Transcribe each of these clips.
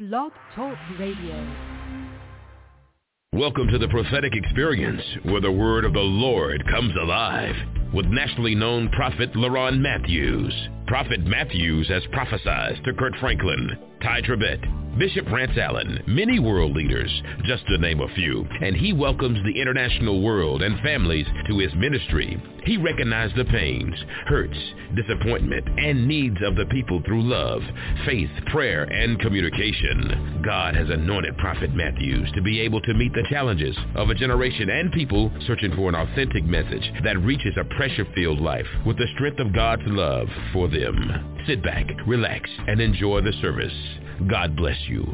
Blog Talk Radio. Welcome to the prophetic experience where the word of the Lord comes alive with nationally known prophet LaRon Matthews. Prophet Matthews has prophesied to Kurt Franklin, Ty Tribbett, Bishop Rance Allen, many world leaders, just to name a few, and he welcomes the international world and families to his ministry. He recognized the pains, hurts, disappointment, and needs of the people through love, faith, prayer, and communication. God has anointed Prophet Matthews to be able to meet the challenges of a generation and people searching for an authentic message that reaches a pressure-filled life with the strength of God's love for them. Sit back, relax, and enjoy the service. God bless you.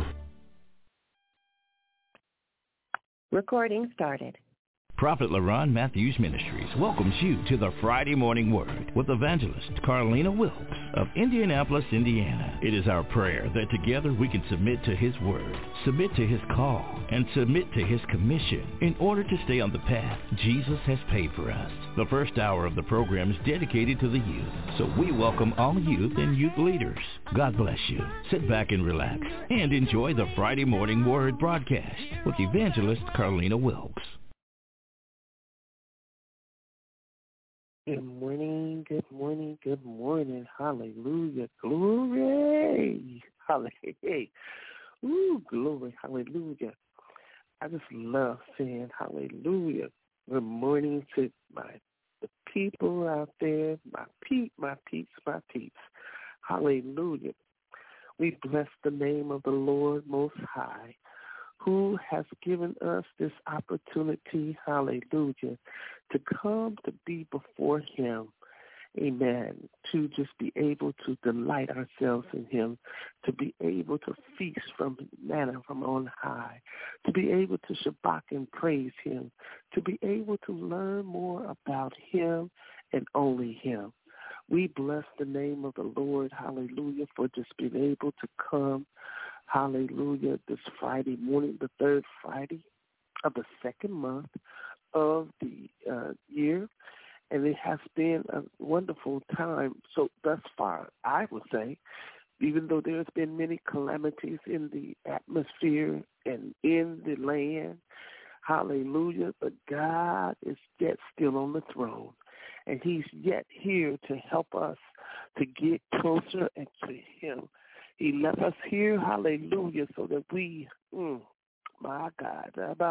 Recording started. Prophet LaRon Matthews Ministries welcomes you to the Friday Morning Word with evangelist Carlina Wilkes of Indianapolis, Indiana. It is our prayer that together we can submit to His Word, submit to His call, and submit to His commission in order to stay on the path Jesus has paved for us. The first hour of the program is dedicated to the youth, so we welcome all youth and youth leaders. God bless you. Sit back and relax and enjoy the Friday Morning Word broadcast with evangelist Carlina Wilkes. Good morning, good morning, good morning. Hallelujah. Glory. Hallelujah. Ooh, glory. Hallelujah. I just love saying hallelujah. Good morning to the people out there, my peeps. Hallelujah. We bless the name of the Lord Most High, who has given us this opportunity, hallelujah, to come to be before Him, amen, to just be able to delight ourselves in Him, to be able to feast from manna from on high, to be able to shabak and praise Him, to be able to learn more about Him and only Him. We bless the name of the Lord, hallelujah, for just being able to come, hallelujah, this Friday morning, the third Friday of the second month of the year. And it has been a wonderful time. So thus far, I would say, even though there's been many calamities in the atmosphere and in the land, hallelujah, but God is yet still on the throne. And He's yet here to help us to get closer and to Him. He left us here, hallelujah, so that we, my God,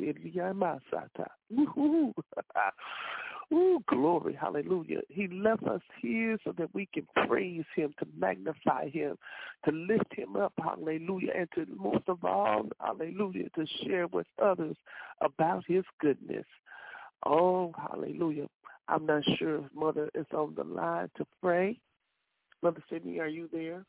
ooh, glory, hallelujah. He left us here so that we can praise Him, to magnify Him, to lift Him up, hallelujah, and to, most of all, hallelujah, to share with others about His goodness. Oh, hallelujah. I'm not sure if Mother is on the line to pray. Mother Sydney, are you there?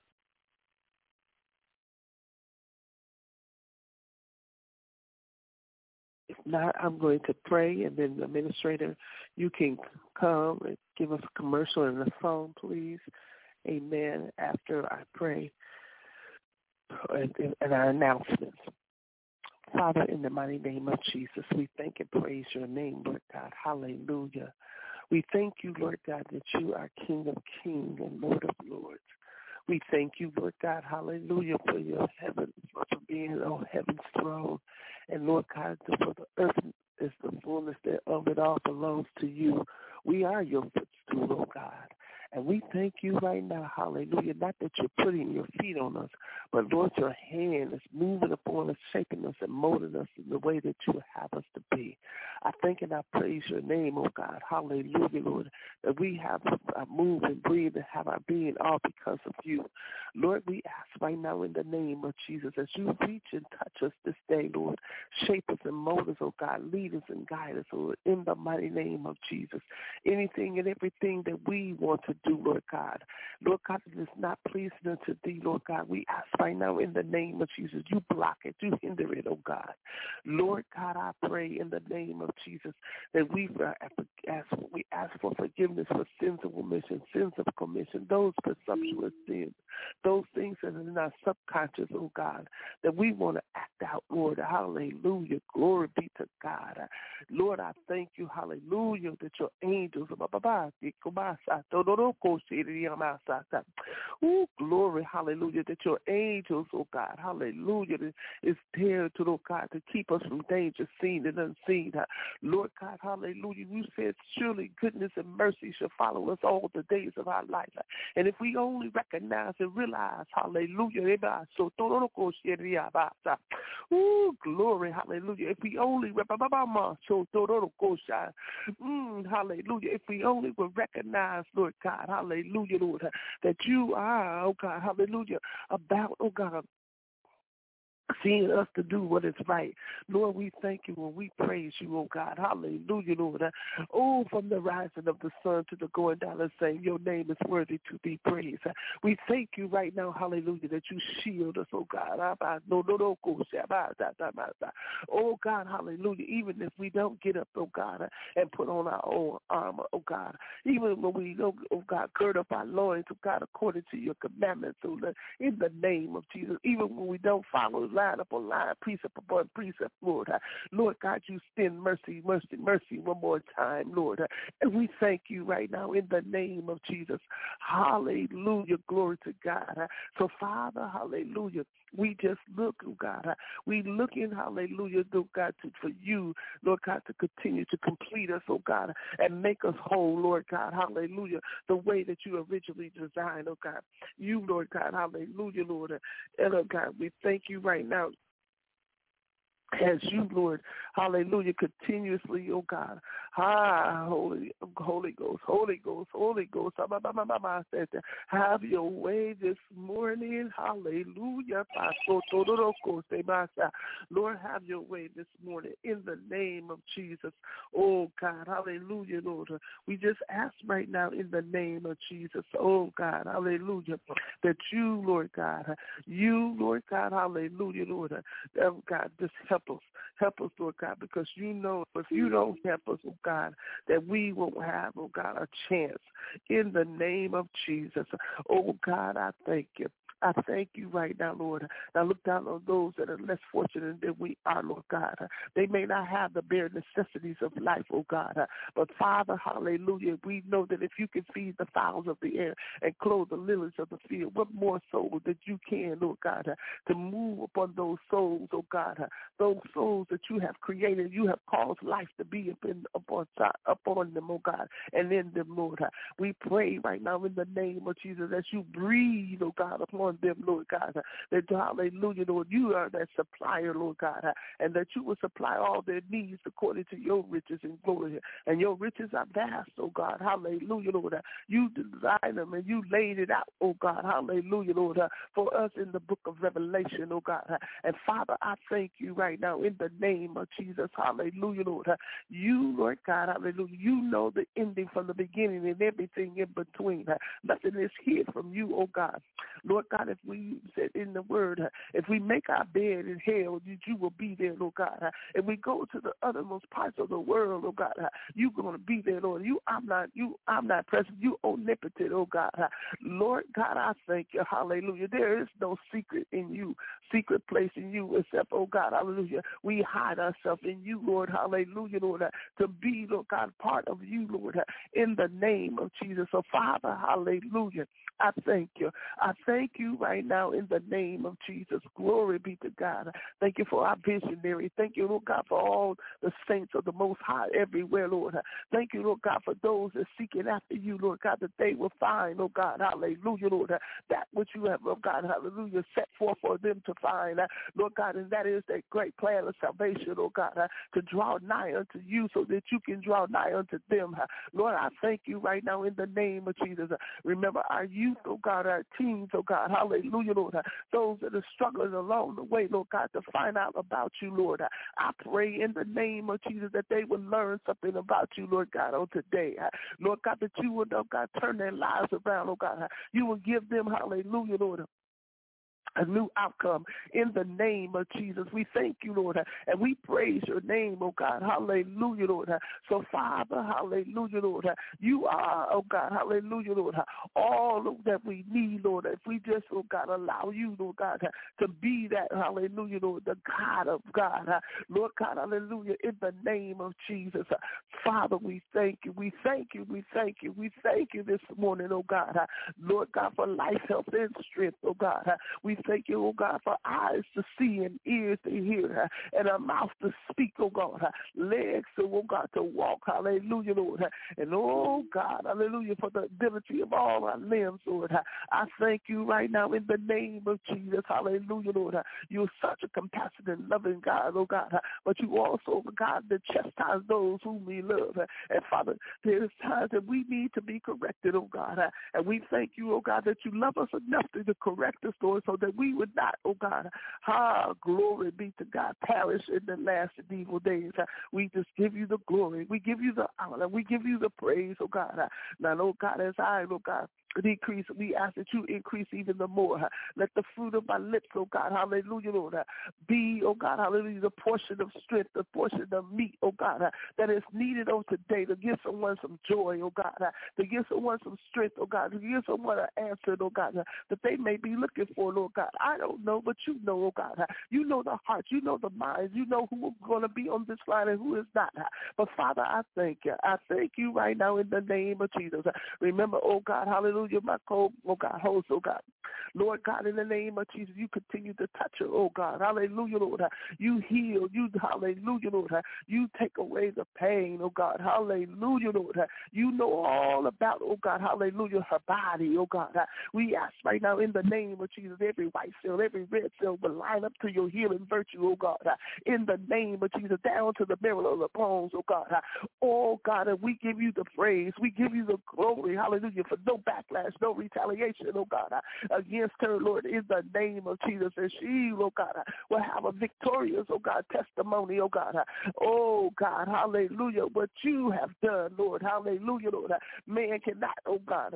If not, I'm going to pray, and then the administrator, you can come and give us a commercial and a song, please. Amen. After I pray and our announcements. Father, in the mighty name of Jesus, we thank and praise your name, Lord God. Hallelujah. We thank you, Lord God, that you are King of kings and Lord of lords. We thank you, Lord God, hallelujah, for your heaven, for being on heaven's throne. And Lord God, for the earth is the fullness thereof, it all belongs to you. We are your footstool, oh God. And we thank you right now, hallelujah, not that you're putting your feet on us, but Lord, your hand is moving upon us, shaping us and molding us in the way that you have us to be. I thank and I praise your name, oh God, hallelujah, Lord, that we have our move and breathe and have our being all because of you. Lord, we ask right now in the name of Jesus, as you reach and touch us this day, Lord, shape us and mold us, oh God, lead us and guide us, Lord, in the mighty name of Jesus. Anything and everything that we want to do, Lord God, that is not pleasing unto thee, Lord God, we ask right now in the name of Jesus, you block it, you hinder it, oh God. Lord God, I pray in the name of Jesus that we ask for forgiveness for sins of omission, sins of commission, those presumptuous sins, those things that are in our subconscious, oh God, that we want to act out, Lord. Hallelujah. Glory be to God. Lord, I thank you, hallelujah, that your angels, Oh, glory, hallelujah, that your angels, oh God, hallelujah, is there to, oh God, to keep us from danger seen and unseen. Lord God, hallelujah, you said surely goodness and mercy shall follow us all the days of our life. And if we only recognize and realize, hallelujah, oh, glory, hallelujah, if we only, hallelujah, if we only will recognize, Lord God, hallelujah, Lord, that you are, oh God, hallelujah, about, oh God, seeing us to do what is right. Lord, we thank you and we praise you, oh God. Hallelujah, Lord. Oh, from the rising of the sun to the going down and saying your name is worthy to be praised. We thank you right now, hallelujah, that you shield us, oh God. Oh God, hallelujah. Even if we don't get up, oh God, and put on our own armor, oh God. Even when we don't, oh God, gird up our loins, oh God, according to your commandments, oh Lord, in the name of Jesus. Even when we don't follow line upon line, precept upon precept, Lord. Lord God, you extend mercy, mercy, mercy one more time, Lord. And we thank you right now in the name of Jesus. Hallelujah. Glory to God. So, Father, hallelujah. We just look, oh God. We looking, hallelujah, oh God, for you, Lord God, to continue to complete us, oh God, and make us whole, Lord God, hallelujah, the way that you originally designed, oh God. You, Lord God, hallelujah, Lord. And, oh God, we thank you right now as you, Lord, hallelujah, continuously, oh God, Holy Ghost, Holy Ghost, Holy Ghost, have your way this morning, hallelujah, Lord, have your way this morning in the name of Jesus, oh God, hallelujah, Lord, we just ask right now in the name of Jesus, oh God, hallelujah, that you, Lord God, hallelujah, Lord, God, just help us, Lord God, because you know if you don't help us, oh God, that we won't have, oh God, a chance in the name of Jesus. Oh God, I thank you. I thank you right now, Lord. Now look down on those that are less fortunate than we are, Lord God. They may not have the bare necessities of life, oh God. But Father, hallelujah, we know that if you can feed the fowls of the air and clothe the lilies of the field, what more so that you can, Lord God, to move upon those souls, oh God, those souls that you have created, you have caused life to be upon them, oh God, and in them, Lord. We pray right now in the name of Jesus that you breathe, oh God, upon them, Lord God, that hallelujah, Lord, you are that supplier, Lord God, and that you will supply all their needs according to your riches and glory, and your riches are vast, oh God, hallelujah, Lord, you designed them and you laid it out, oh God, hallelujah, Lord, for us in the book of Revelation, oh God, and Father, I thank you right now in the name of Jesus, hallelujah, Lord, you, Lord God, hallelujah, you know the ending from the beginning and everything in between, nothing is hid from you, oh God, Lord God, if we said in the word, if we make our bed in hell, you will be there, Lord God. If we go to the uttermost parts of the world, oh God, you're going to be there, Lord. I'm not present. You omnipotent, oh God. Lord God, I thank you. Hallelujah. There is no secret in you, secret place in you except, oh God, hallelujah. We hide ourselves in you, Lord. Hallelujah, Lord. To be, Lord God, part of you, Lord, in the name of Jesus. So, Father, hallelujah. I thank you. I thank you right now in the name of Jesus. Glory be to God. Thank you for our visionary. Thank you, Lord God, for all the saints of the Most High everywhere, Lord. Thank you, Lord God, for those that are seeking after you, Lord God, that they will find, oh God, hallelujah, Lord, that which you have, oh God, hallelujah, set forth for them to find, Lord God, and that is that great plan of salvation, oh God, to draw nigh unto you so that you can draw nigh unto them. Lord, I thank you right now in the name of Jesus. Remember our youth, oh God, our teens, oh God, hallelujah, Lord, those that are struggling along the way, Lord God, to find out about you, Lord. I pray in the name of Jesus that they will learn something about you, Lord God, on today. Lord God, that you will, oh God, turn their lives around, oh God. You will give them, hallelujah, Lord, a new outcome in the name of Jesus. We thank you, Lord, and we praise your name, oh God. Hallelujah, Lord. So, Father, hallelujah, Lord. You are, oh God, hallelujah, Lord, all that we need, Lord. If we just, oh God, allow you, Lord God, to be that, hallelujah, Lord, the God of God. Lord God, hallelujah, in the name of Jesus. Father, we thank you. We thank you. We thank you. We thank you this morning, oh God. Lord God, for life, health, and strength, oh God. We thank you, oh God, for eyes to see and ears to hear and a mouth to speak, oh God. Legs, oh God, to walk. Hallelujah, Lord. And oh God, hallelujah, for the ability of all our limbs, Lord. I thank you right now in the name of Jesus. Hallelujah, Lord. You're such a compassionate and loving God, oh God. But you also, God, that chastise those whom we love. And Father, there's times that we need to be corrected, oh God. And we thank you, oh God, that you love us enough to correct us, Lord, so that we would not, oh God, glory be to God, perish in the last and evil days. We just give you the glory. We give you the honor. We give you the praise, oh God. Now, oh God, as I, oh God, decrease, we ask that you increase even the more. Let the fruit of my lips, oh God, hallelujah, Lord, be, oh God, hallelujah, the portion of strength, the portion of meat, oh God, that is needed on today to give someone some joy, oh God, to give someone some strength, oh God, to give someone an answer, oh God, that they may be looking for, Lord God. I don't know, but you know, oh God. You know the hearts, you know the minds, you know who is going to be on this line and who is not. But Father, I thank you. I thank you right now in the name of Jesus. Remember, oh God, hallelujah, my co, oh God, host, oh God. Lord God, in the name of Jesus, you continue to touch her, oh God. Hallelujah, Lord. You heal, you, hallelujah, Lord. You take away the pain, oh God. Hallelujah, Lord. You know all about, oh God, hallelujah, her body, oh God. We ask right now in the name of Jesus, every white cell, every red cell will line up to your healing virtue, oh God. In the name of Jesus, down to the marrow of the bones, oh God. Oh God, and we give you the praise. We give you the glory, hallelujah, for no backlash, no retaliation, oh God, against her, Lord, in the name of Jesus. And she, oh God, will have a victorious, oh God, testimony, oh God. Oh God, hallelujah, what you have done, Lord, hallelujah, Lord. Man cannot, oh God,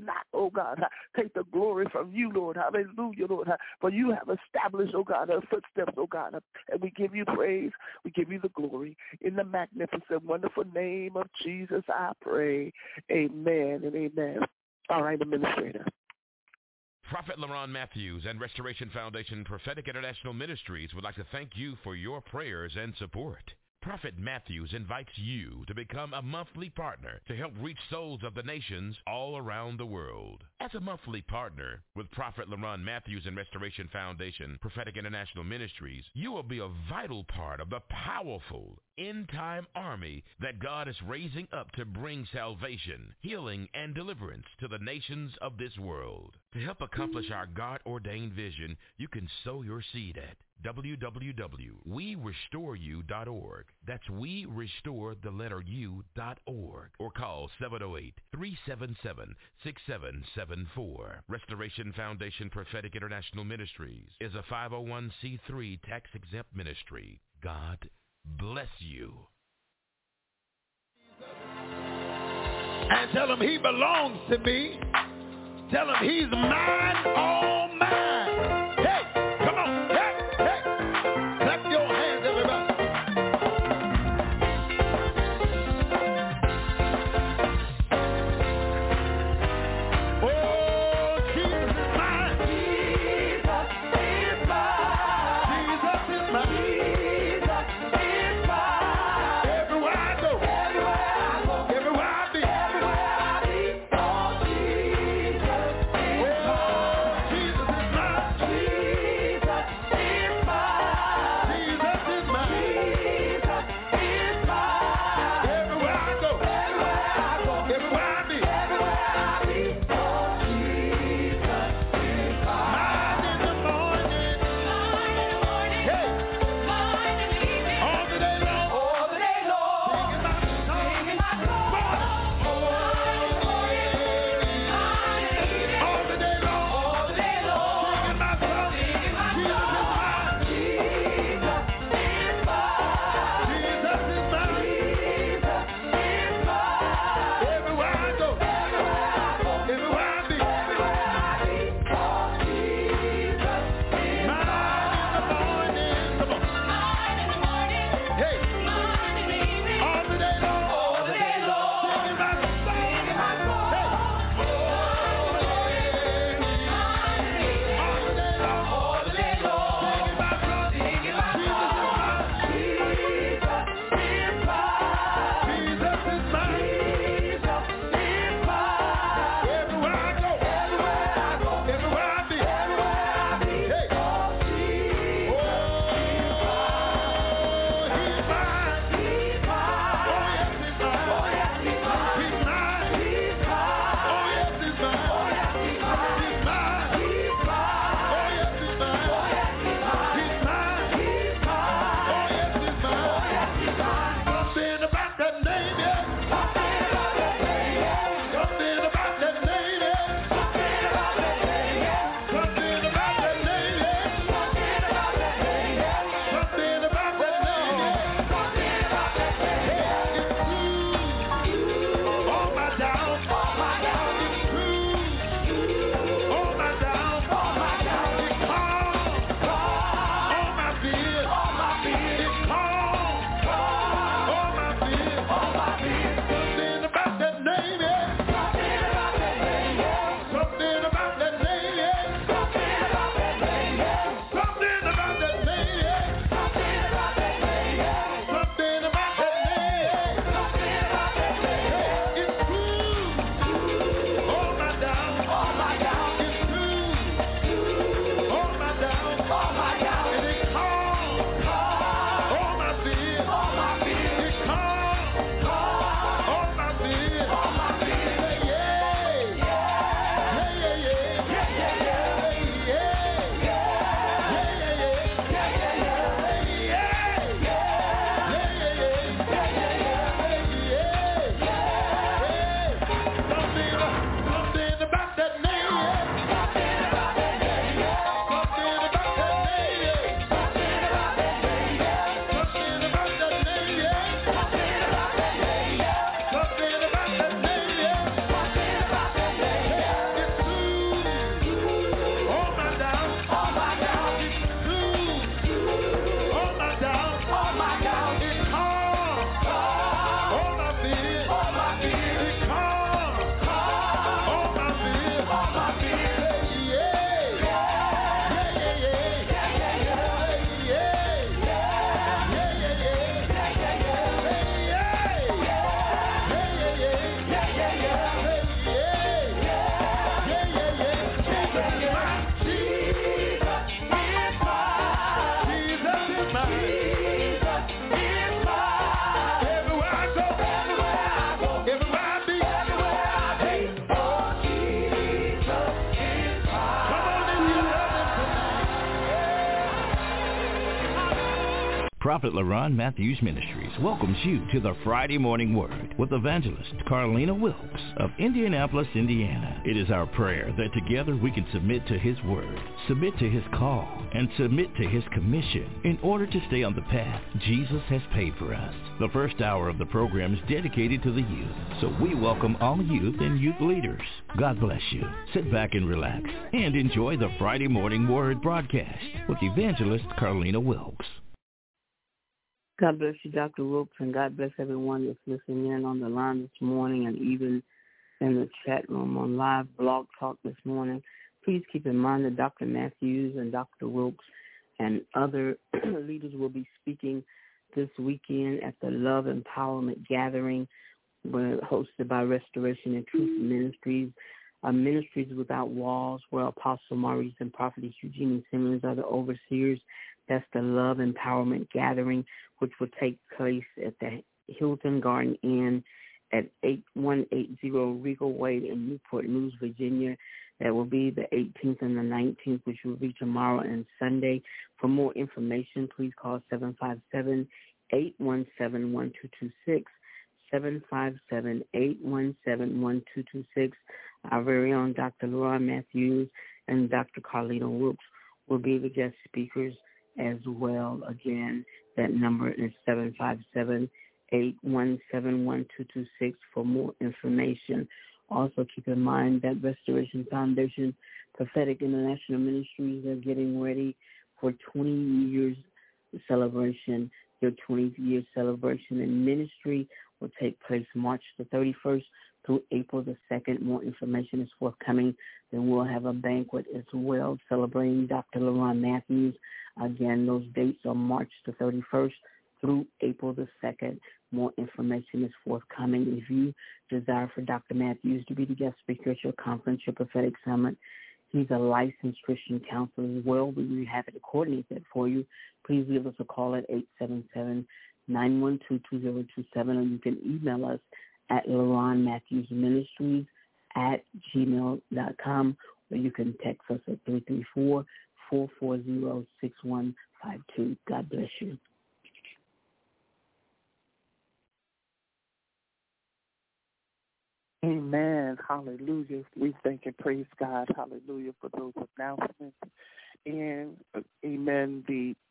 take the glory from you, Lord, hallelujah, Lord. For you have established, oh God, her footsteps, oh God. And we give you praise, we give you the glory. In the magnificent, wonderful name of Jesus, I pray. Amen and amen. All right, Administrator. Prophet LaRon Matthews and Restoration Foundation Prophetic International Ministries would like to thank you for your prayers and support. Prophet Matthews invites you to become a monthly partner to help reach souls of the nations all around the world. As a monthly partner with Prophet LaRon Matthews and Restoration Foundation Prophetic International Ministries, you will be a vital part of the powerful end-time army that God is raising up to bring salvation, healing, and deliverance to the nations of this world. To help accomplish our God-ordained vision, you can sow your seed at www.werestoreyou.org. That's werestoreyou.org. Or call 708-377-6774. Restoration Foundation Prophetic International Ministries is a 501c3 tax-exempt ministry. God bless you. And tell him he belongs to me. Tell him he's mine, all mine. Hey, come on. Hey, hey. Clap your hands, everybody. Oh, Jesus is mine. Jesus is mine. Jesus is mine. Jesus is mine. Everywhere I go. Everywhere I go. Everywhere I be. Everywhere I be. Oh, Jesus is mine. Jesus is mine. Jesus is mine. Jesus is mine. Jesus is mine. Everywhere I go. Everywhere I go. Everywhere I be. Everywhere I be. Oh, Jesus is mine. Mine in the morning. Mine in the morning. Hey. Mine Prophet LaRon Matthews Ministries welcomes you to the Friday Morning Word with evangelist Carlina Wilkes of Indianapolis, Indiana. It is our prayer that together we can submit to His Word, submit to His call, and submit to His commission in order to stay on the path Jesus has paid for us. The first hour of the program is dedicated to the youth, so we welcome all youth and youth leaders. God bless you. Sit back and relax and enjoy the Friday Morning Word broadcast with evangelist Carlina Wilkes. God bless you, Dr. Wilkes, and God bless everyone that's listening in on the line this morning and even in the chat room on live blog talk this morning. Please keep in mind that Dr. Matthews and Dr. Wilkes and other leaders will be speaking this weekend at the Love Empowerment Gathering hosted by Restoration and Truth Ministries, Ministries Without Walls, where Apostle Maurice and Prophetess Eugenie Simmons are the overseers. That's the Love Empowerment Gathering, which will take place at the Hilton Garden Inn at 8180 Regal Way in Newport News, Virginia. That will be the 18th and the 19th, which will be tomorrow and Sunday. For more information, please call 757-817-1226, 757-817-1226. Our very own Dr. LaRon Matthews and Dr. Carlina Wilkes will be the guest speakers as well. Again, that number is 757-817-1226 for more information. Also keep in mind that Restoration Foundation Prophetic International Ministries are getting ready for 20 years celebration. Their 20th year celebration in ministry will take place March the 31st through April the 2nd. More information is forthcoming. Then we'll have a banquet as well celebrating Dr. LaRon Matthews. Again, those dates are March the 31st through April the 2nd. More information is forthcoming. If you desire for Dr. Matthews to be the guest speaker at your conference, your prophetic summit, he's a licensed Christian counselor as well. We will be happy to coordinate that for you. Please give us a call at 877-912-2027, or you can email us at LaRonMatthewsMinistries@gmail.com, or you can text us at 334-440-6152. God bless you. Amen. Hallelujah. We thank and praise God. Hallelujah for those announcements. And amen,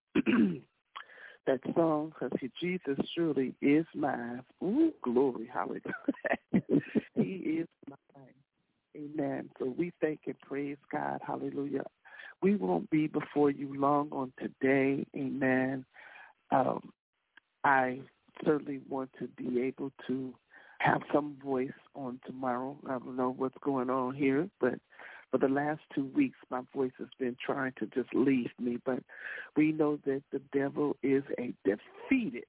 that song, because Jesus surely is mine. Ooh, glory. Hallelujah. He is mine. Amen. So we thank and praise God. Hallelujah. We won't be before you long on today. Amen. I certainly want to be able to have some voice on tomorrow. I don't know what's going on here, but for the last 2 weeks, my voice has been trying to just leave me. But we know that the devil is a defeated.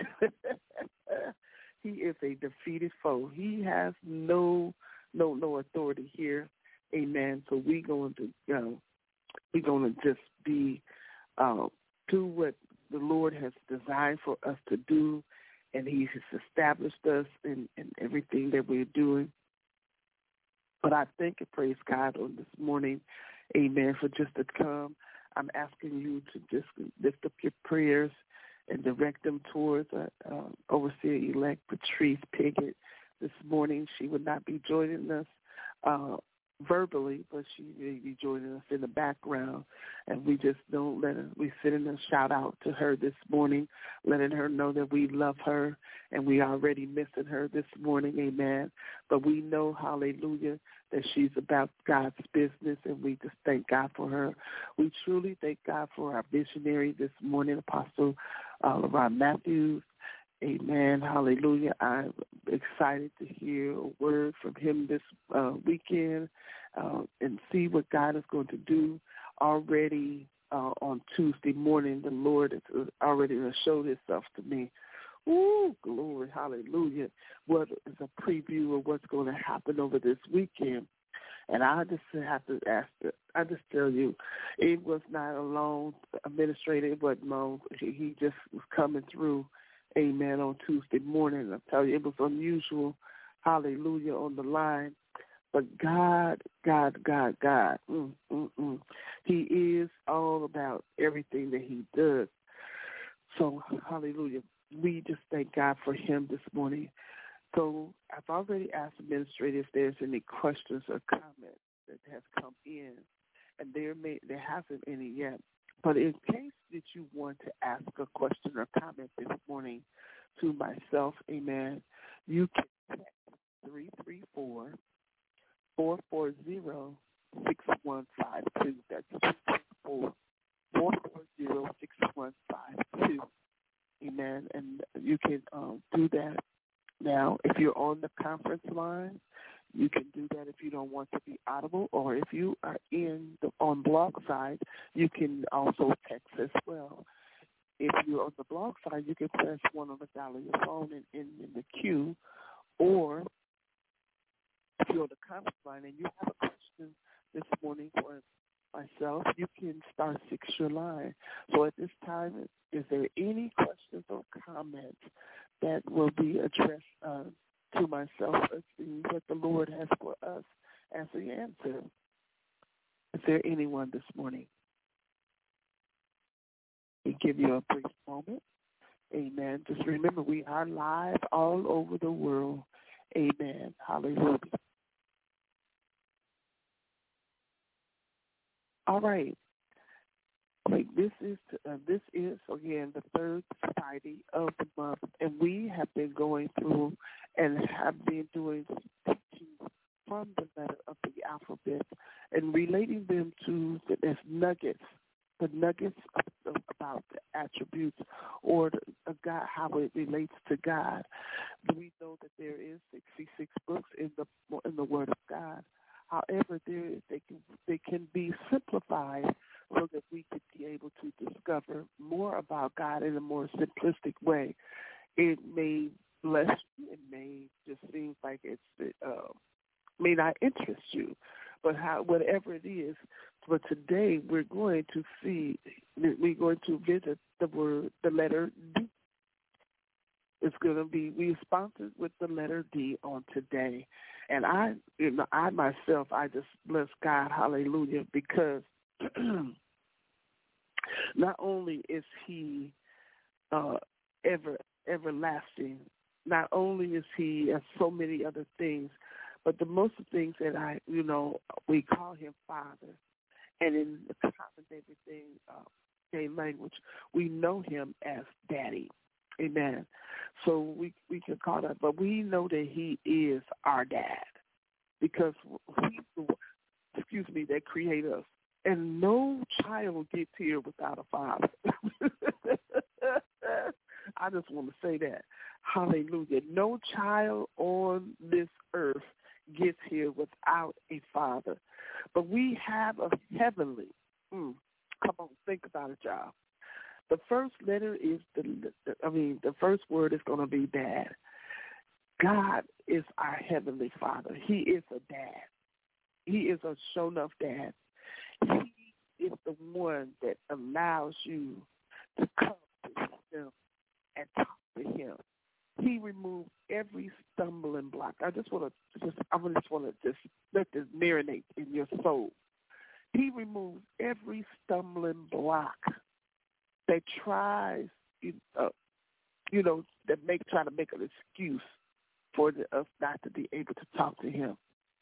He is a defeated foe. He has no authority here. Amen. So we're going to just be do what the Lord has designed for us to do. And he has established us in everything that we're doing. But I thank and praise God on this morning, amen, for just to come. I'm asking you to just lift up your prayers and direct them towards Overseer-elect Patrice Piggott. This morning she would not be joining us verbally, but she may be joining us in the background, and we just don't let her. We sending a shout out to her this morning, letting her know that we love her, and we already missing her this morning, amen. But we know, hallelujah, that she's about God's business, and we just thank God for her. We truly thank God for our visionary this morning, Apostle LaRon Matthews. Amen. Hallelujah. I'm excited to hear a word from him this weekend and see what God is going to do. Already on Tuesday morning, the Lord has already showed himself to me. Ooh, glory. Hallelujah. What is a preview of what's going to happen over this weekend. And I just have to I just tell you, it was not a long administrator. It wasn't long. He just was coming through. Amen, on Tuesday morning. I tell you, it was unusual, hallelujah, on the line. But God. He is all about everything that he does. So, hallelujah. We just thank God for him this morning. So I've already asked the administrator if there's any questions or comments that has come in, and there hasn't any yet. But in case that you want to ask a question or comment this morning to myself, amen, you can text 334-440-6152. That's 334-440-6152. Amen. And you can do that now. If you're on the conference line, you can do that if you don't want to be audible, or if you are on blog side, you can also text as well. If you're on the blog side, you can press 1 on the dial of your phone and in the queue, or if you're on the conference line and you have a question this morning for myself, you can star 6 your line. So at this time, is there any questions or comments that will be addressed to myself as to what the Lord has for us as the answer? Is there anyone this morning? We give you a brief moment. Amen. Just remember, we are live all over the world. Amen. Hallelujah. All right. This is again the third Friday of the month, and we have been going through and have been doing teachings from the letter of the alphabet and relating them to the nuggets about the attributes or God, how it relates to God. We know that there is 66 books in the Word of God. However, they can be simplified so that we could be able to discover more about God in a more simplistic way. It may bless you. It may just seem like it may not interest you, but whatever it is. But today we're going to visit the letter D. It's going to be, we sponsored with the letter D on today. And I myself, I just bless God, hallelujah, because not only is he everlasting, not only is he so many other things, but the most of the things that we call him Father. And in the common day language, we know him as Daddy. Amen. So we can call that, but we know that he is our dad because he's the one, that created us. And no child gets here without a father. I just want to say that. Hallelujah. No child on this earth gets here without a father. But we have a heavenly, come on, think about it, y'all. The first letter is the first word is going to be dad. God is our heavenly Father. He is a dad. He is a show-enough dad. He is the one that allows you to come to him and talk to him. He removed every stumbling block. I just want to let this marinate in your soul. He removed every stumbling block that tries, try to make an excuse for us not to be able to talk to him.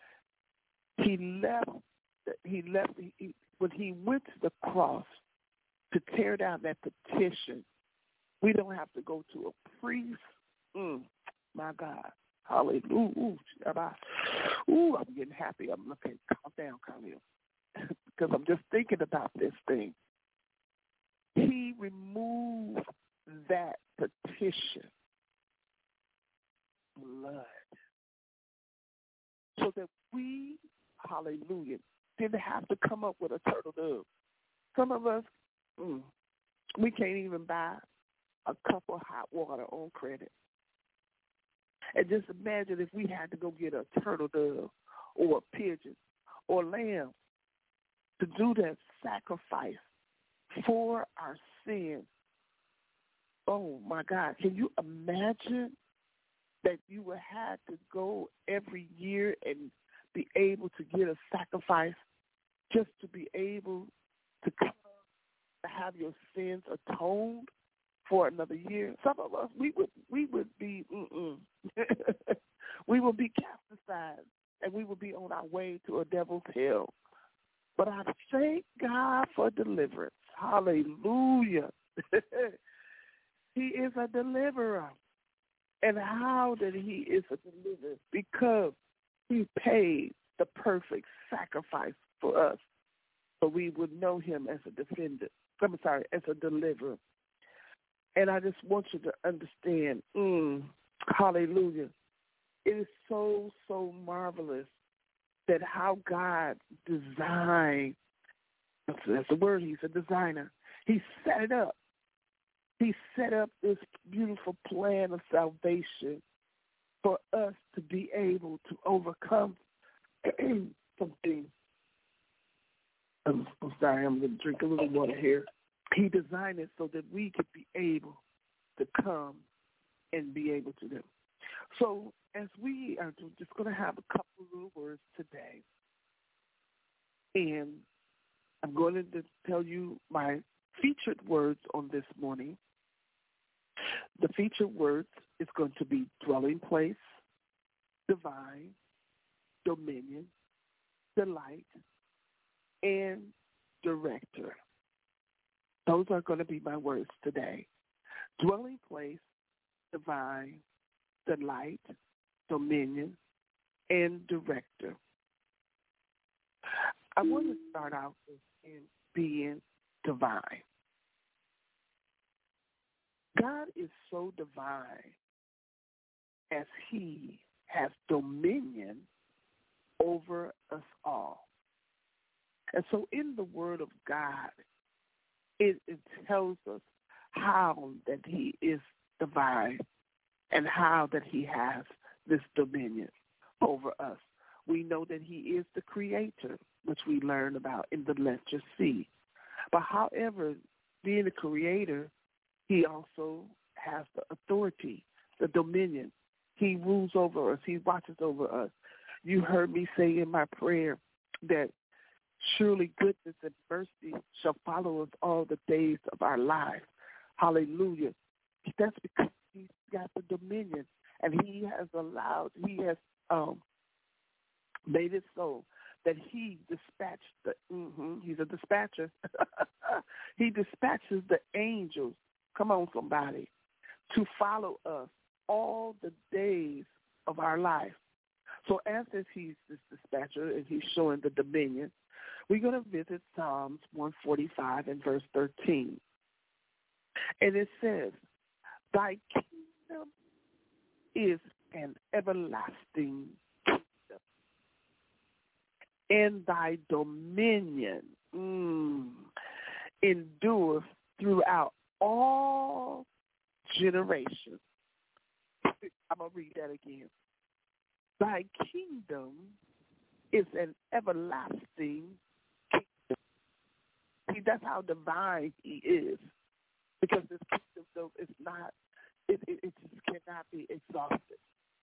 When he went to the cross to tear down that petition, we don't have to go to a priest. My God. Hallelujah. I'm getting happy. I'm looking. Calm down, Camille. Because I'm just thinking about this thing. He removed that petition, blood, so that we, hallelujah, didn't have to come up with a turtle dove. Some of us, we can't even buy a cup of hot water on credit. And just imagine if we had to go get a turtle dove or a pigeon or lamb to do that sacrifice for our sins. Oh, my God. Can you imagine that you would have to go every year and be able to get a sacrifice just to be able to come to have your sins atoned for another year, some of us, we would be, we would be capsized, and we would be on our way to a devil's hell. But I thank God for deliverance. Hallelujah. He is a deliverer. And how that he is a deliverer? Because he paid the perfect sacrifice for us, so we would know him as a defender. As a deliverer. And I just want you to understand, hallelujah, it is so, so marvelous that how God designed, that's the word, he's a designer. He set it up. He set up this beautiful plan of salvation for us to be able to overcome something. I'm sorry, I'm going to drink a little water here. He designed it so that we could be able to come and be able to do. So as we are just going to have a couple of little words today, and I'm going to tell you my featured words on this morning. The featured words is going to be dwelling place, divine, dominion, delight, and director. Those are going to be my words today. Dwelling place, divine, delight, dominion, and director. I want to start out with being divine. God is so divine as he has dominion over us all. And so in the Word of God, it tells us how that he is divine and how that he has this dominion over us. We know that he is the creator, which we learn about in the letter C. But however, being the creator, he also has the authority, the dominion. He rules over us. He watches over us. You heard me say in my prayer that surely goodness and mercy shall follow us all the days of our life. Hallelujah. That's because he's got the dominion, and he has made it so that he dispatched he's a dispatcher. He dispatches the angels, come on somebody, to follow us all the days of our life. So as he's this dispatcher and he's showing the dominion, we're going to visit Psalms 145 and verse 13. And it says, thy kingdom is an everlasting kingdom, and thy dominion endures throughout all generations. I'm going to read that again. Thy kingdom is an everlasting kingdom. See, that's how divine he is. Because this kingdom, though, is not, it just cannot be exhausted.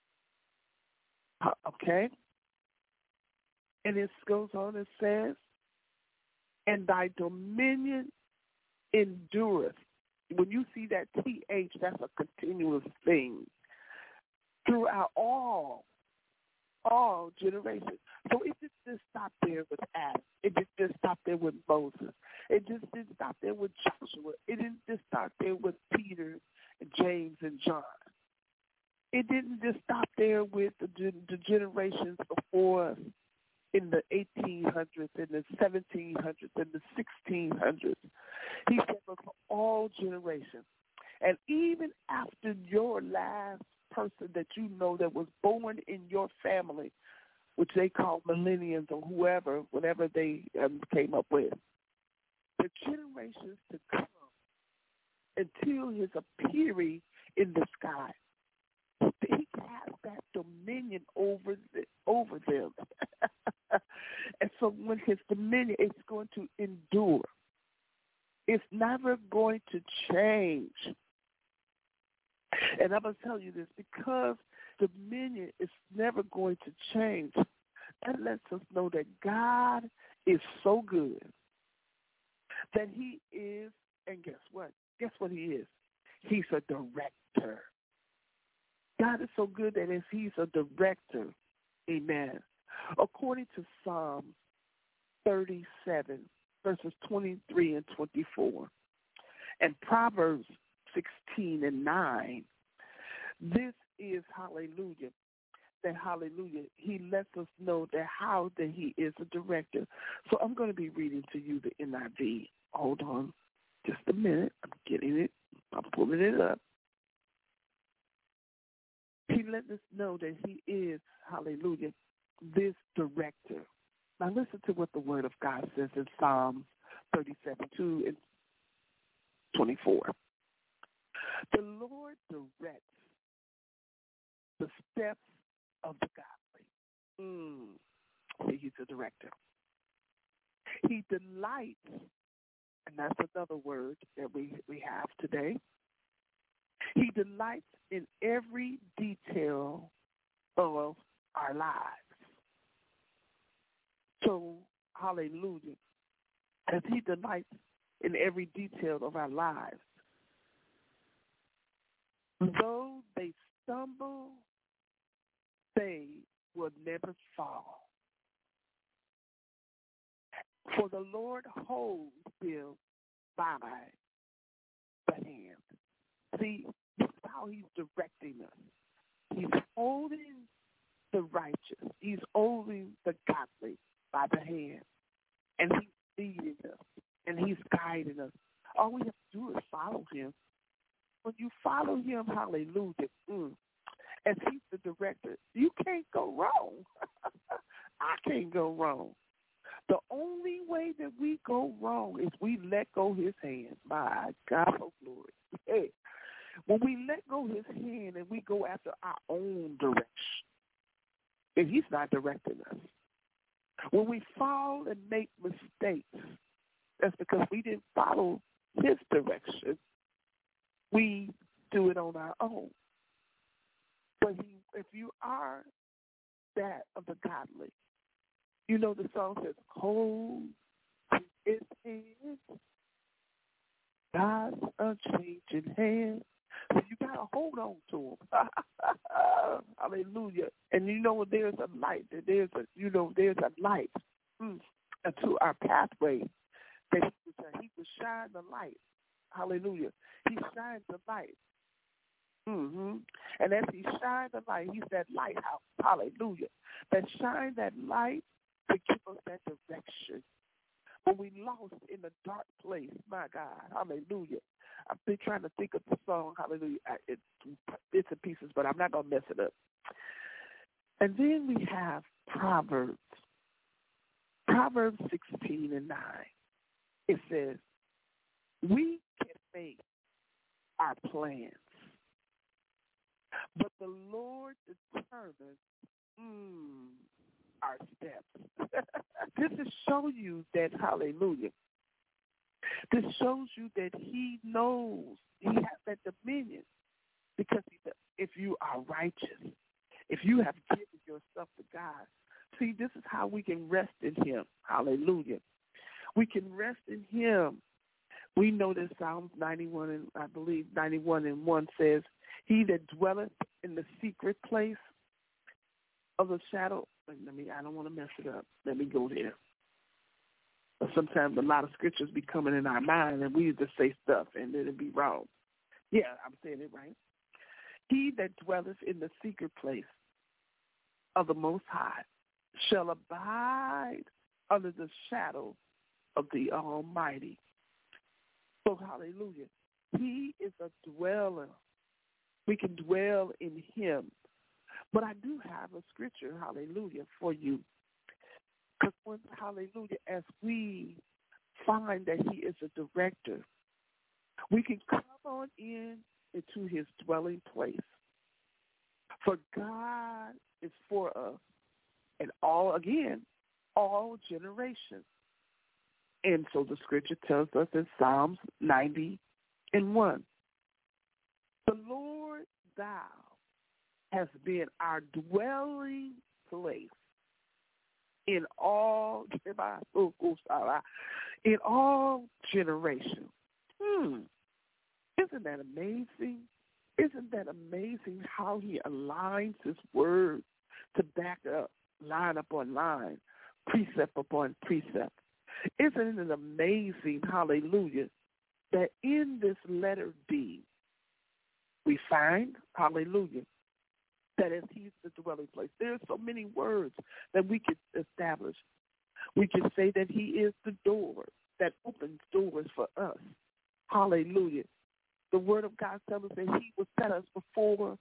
Okay? And it goes on and says, and thy dominion endureth. When you see that TH, that's a continuous thing. Throughout all generations. So it didn't stop there with Adam. It didn't stop there with Moses. It just didn't stop there with Joshua. It didn't just stop there with Peter and James and John. It didn't just stop there with the generations before us in the 1800s and the 1700s and the 1600s. He said for all generations. And even after your last person that you know that was born in your family, which they call millennials or whoever, whatever they came up with, the generations to come until his appearing in the sky, he has that dominion over them. And so when his dominion is going to endure, it's never going to change. And I'm going to tell you this, because dominion is never going to change, that lets us know that God is so good that he is, and guess what? Guess what he is? He's a director. God is so good that he's a director. Amen. According to Psalm 37, verses 23 and 24, and Proverbs 16 and 9, this is hallelujah. That hallelujah, he lets us know that how that he is a director. So I'm going to be reading to you the NIV. Hold on just a minute. I'm getting it. I'm pulling it up. He let us know that he is, hallelujah, this director. Now listen to what the word of God says in Psalms 37, 2 and 24. The Lord directs the steps of the godly. See, he's a director. He delights, and that's another word that we have today. He delights in every detail of our lives. So, hallelujah, as he delights in every detail of our lives, though they stumble, they will never fall. For the Lord holds them by the hand. See, this is how he's directing us. He's holding the righteous. He's holding the godly by the hand. And he's leading us. And he's guiding us. All we have to do is follow him. When you follow him, hallelujah, as he's the director, you can't go wrong. I can't go wrong. The only way that we go wrong is we let go his hand. My God, oh glory. Hey, when we let go his hand and we go after our own direction, and he's not directing us. When we fall and make mistakes, that's because we didn't follow his direction. We do it on our own. But if you are that of the godly, you know the song says, hold his hand, God's unchanging hand. So you got to hold on to him. Hallelujah. And you know there's a light, there's a light to our pathway that he will shine the light. Hallelujah. He shines the light. And as he shines the light, he's that lighthouse. Hallelujah. That shine that light to give us that direction. When we lost in a dark place, my God, hallelujah. I've been trying to think of the song, hallelujah. It's bits and pieces, but I'm not going to mess it up. And then we have Proverbs 16 and 9. It says, we can make our plans, but the Lord determines our steps. This is show you that, hallelujah, this shows you that he knows, he has that dominion, because if you are righteous, if you have given yourself to God, see, this is how we can rest in him. Hallelujah. We can rest in him. We know that Psalms 91 and I believe 91 and 1 says, he that dwelleth in the secret place of the shadow. I don't want to mess it up. Let me go there. But sometimes a lot of scriptures be coming in our mind and we just say stuff and then it'd be wrong. Yeah, I'm saying it right. He that dwelleth in the secret place of the Most High shall abide under the shadow of the Almighty. So, hallelujah. He is a dweller. We can dwell in him. But I do have a scripture, hallelujah, for you. Because, hallelujah, as we find that he is a director, we can come on into his dwelling place. For God is for us and all generations. And so the scripture tells us in Psalms 90 and 1, the Lord thou has been our dwelling place in all generations. Isn't Isn't that amazing? Isn't that amazing how he aligns his word to back up, line upon line, precept upon precept? Isn't it amazing, hallelujah, that in this letter D, we find, hallelujah, that as he's the dwelling place. There are so many words that we could establish. We could say that he is the door that opens doors for us. Hallelujah. The word of God tells us that he will set us before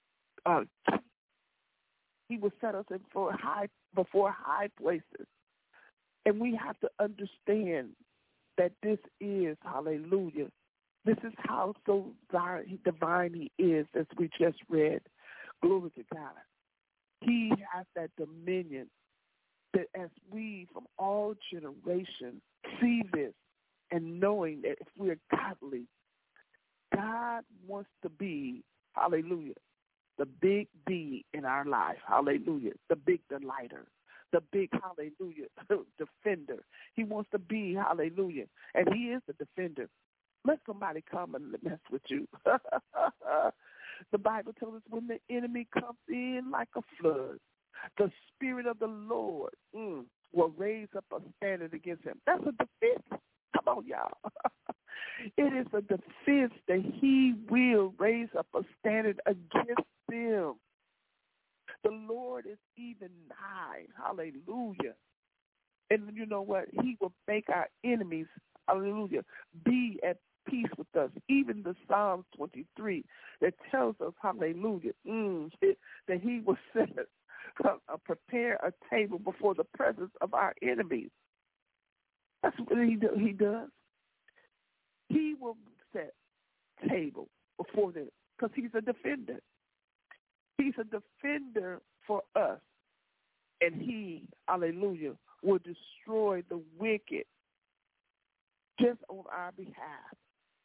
he will set us before high places. And we have to understand that this is, hallelujah, this is how so divine he is, as we just read. Glory to God. He has that dominion that as we from all generations see this and knowing that if we're godly, God wants to be, hallelujah, the big D in our life, hallelujah, the big delighter, the big, hallelujah, defender. He wants to be, hallelujah, and he is the defender. Let somebody come and mess with you. The Bible tells us when the enemy comes in like a flood, the Spirit of the Lord will raise up a standard against him. That's a defense. Come on, y'all. It is a defense that he will raise up a standard against them. The Lord is even nigh. Hallelujah. And you know what? He will make our enemies, hallelujah, be at peace with us. Even the Psalms 23 that tells us, hallelujah, that he will prepare a table before the presence of our enemies. That's what he does. He will set table before them because he's a defender. He's a defender for us. And he, hallelujah, will destroy the wicked just on our behalf.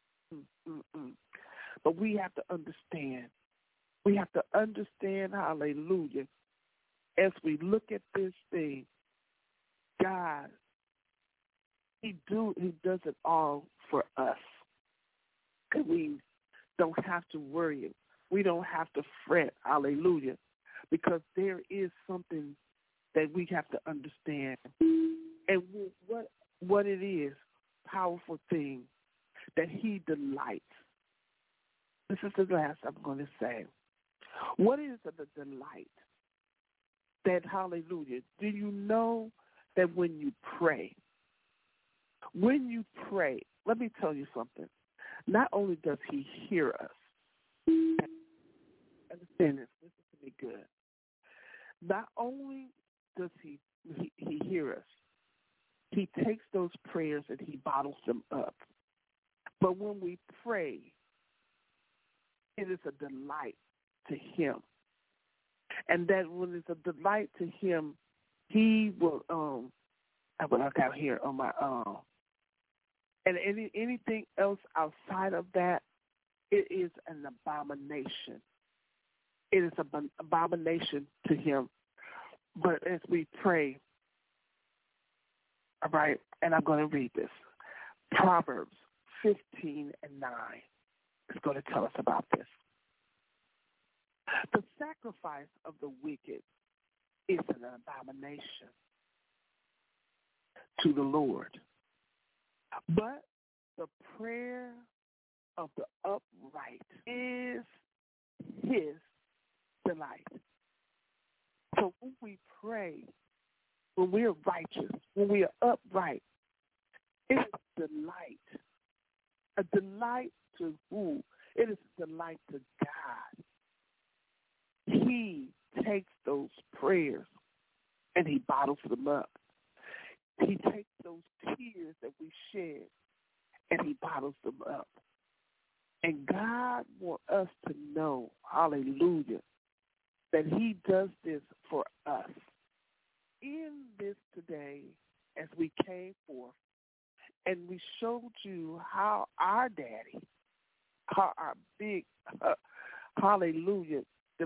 But we have to understand. We have to understand, hallelujah, as we look at this thing, God, he does it all for us. And we don't have to worry. We don't have to fret, hallelujah, because there is something that we have to understand. And what it is, powerful thing, that he delights. This is the last I'm going to say. What is the delight? That, hallelujah, do you know that when you pray, let me tell you something. Not only does he hear us, understand this, listen to me good. Not only does he hear us, he takes those prayers and he bottles them up. But when we pray, it is a delight to him. And that when it's a delight to him, he will, I got here on my, and anything else outside of that, it is an abomination. It is an abomination to him. But as we pray, all right, and I'm going to read this. Proverbs 15:9 is going to tell us about this. The sacrifice of the wicked is an abomination to the Lord, but the prayer of the upright is his delight. So when we pray, when we are righteous, when we are upright, it is a delight. A delight to who? It is a delight to God. He takes those prayers and he bottles them up. He takes those tears that we shed and he bottles them up. And God wants us to know, hallelujah, that he does this for us. In this today, as we came forth, and we showed you how our daddy, how our big, hallelujah,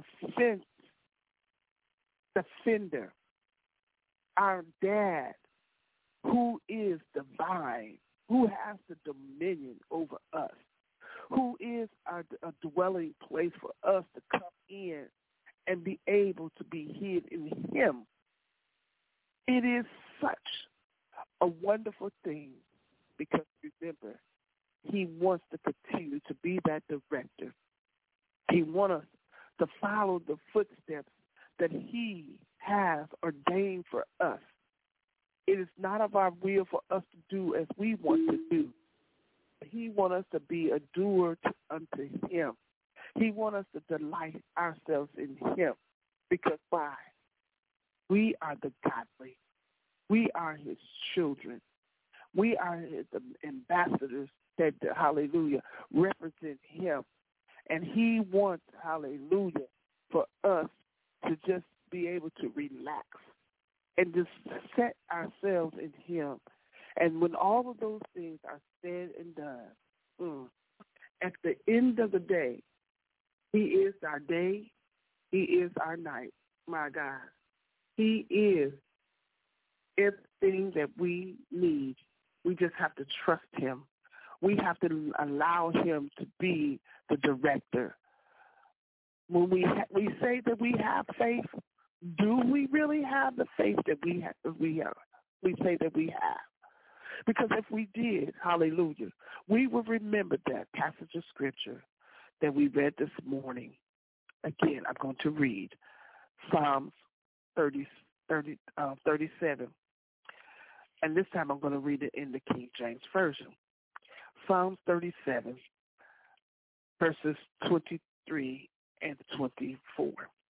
defender, our dad, who is divine, who has the dominion over us, who is a dwelling place for us to come in and be able to be hid in him. It is such a wonderful thing because, remember, he wants to continue to be that director. He wants us to follow the footsteps that he has ordained for us. It is not of our will for us to do as we want to do. He wants us to be a doer unto him. He wants us to delight ourselves in him. Because why? We are the godly. We are his children. We are his ambassadors that, hallelujah, represent him. And he wants, hallelujah, for us to just be able to relax and just set ourselves in him. And when all of those things are said and done, at the end of the day, he is our day. He is our night, my God. He is everything that we need. We just have to trust him. We have to allow him to be the director. When we say that we have faith, do we really have the faith that we say that we have? Because if we did, hallelujah, we will remember that passage of scripture that we read this morning. Again, I'm going to read Psalms 37. And this time I'm going to read it in the King James Version. Psalms 37, verses 23 and 24.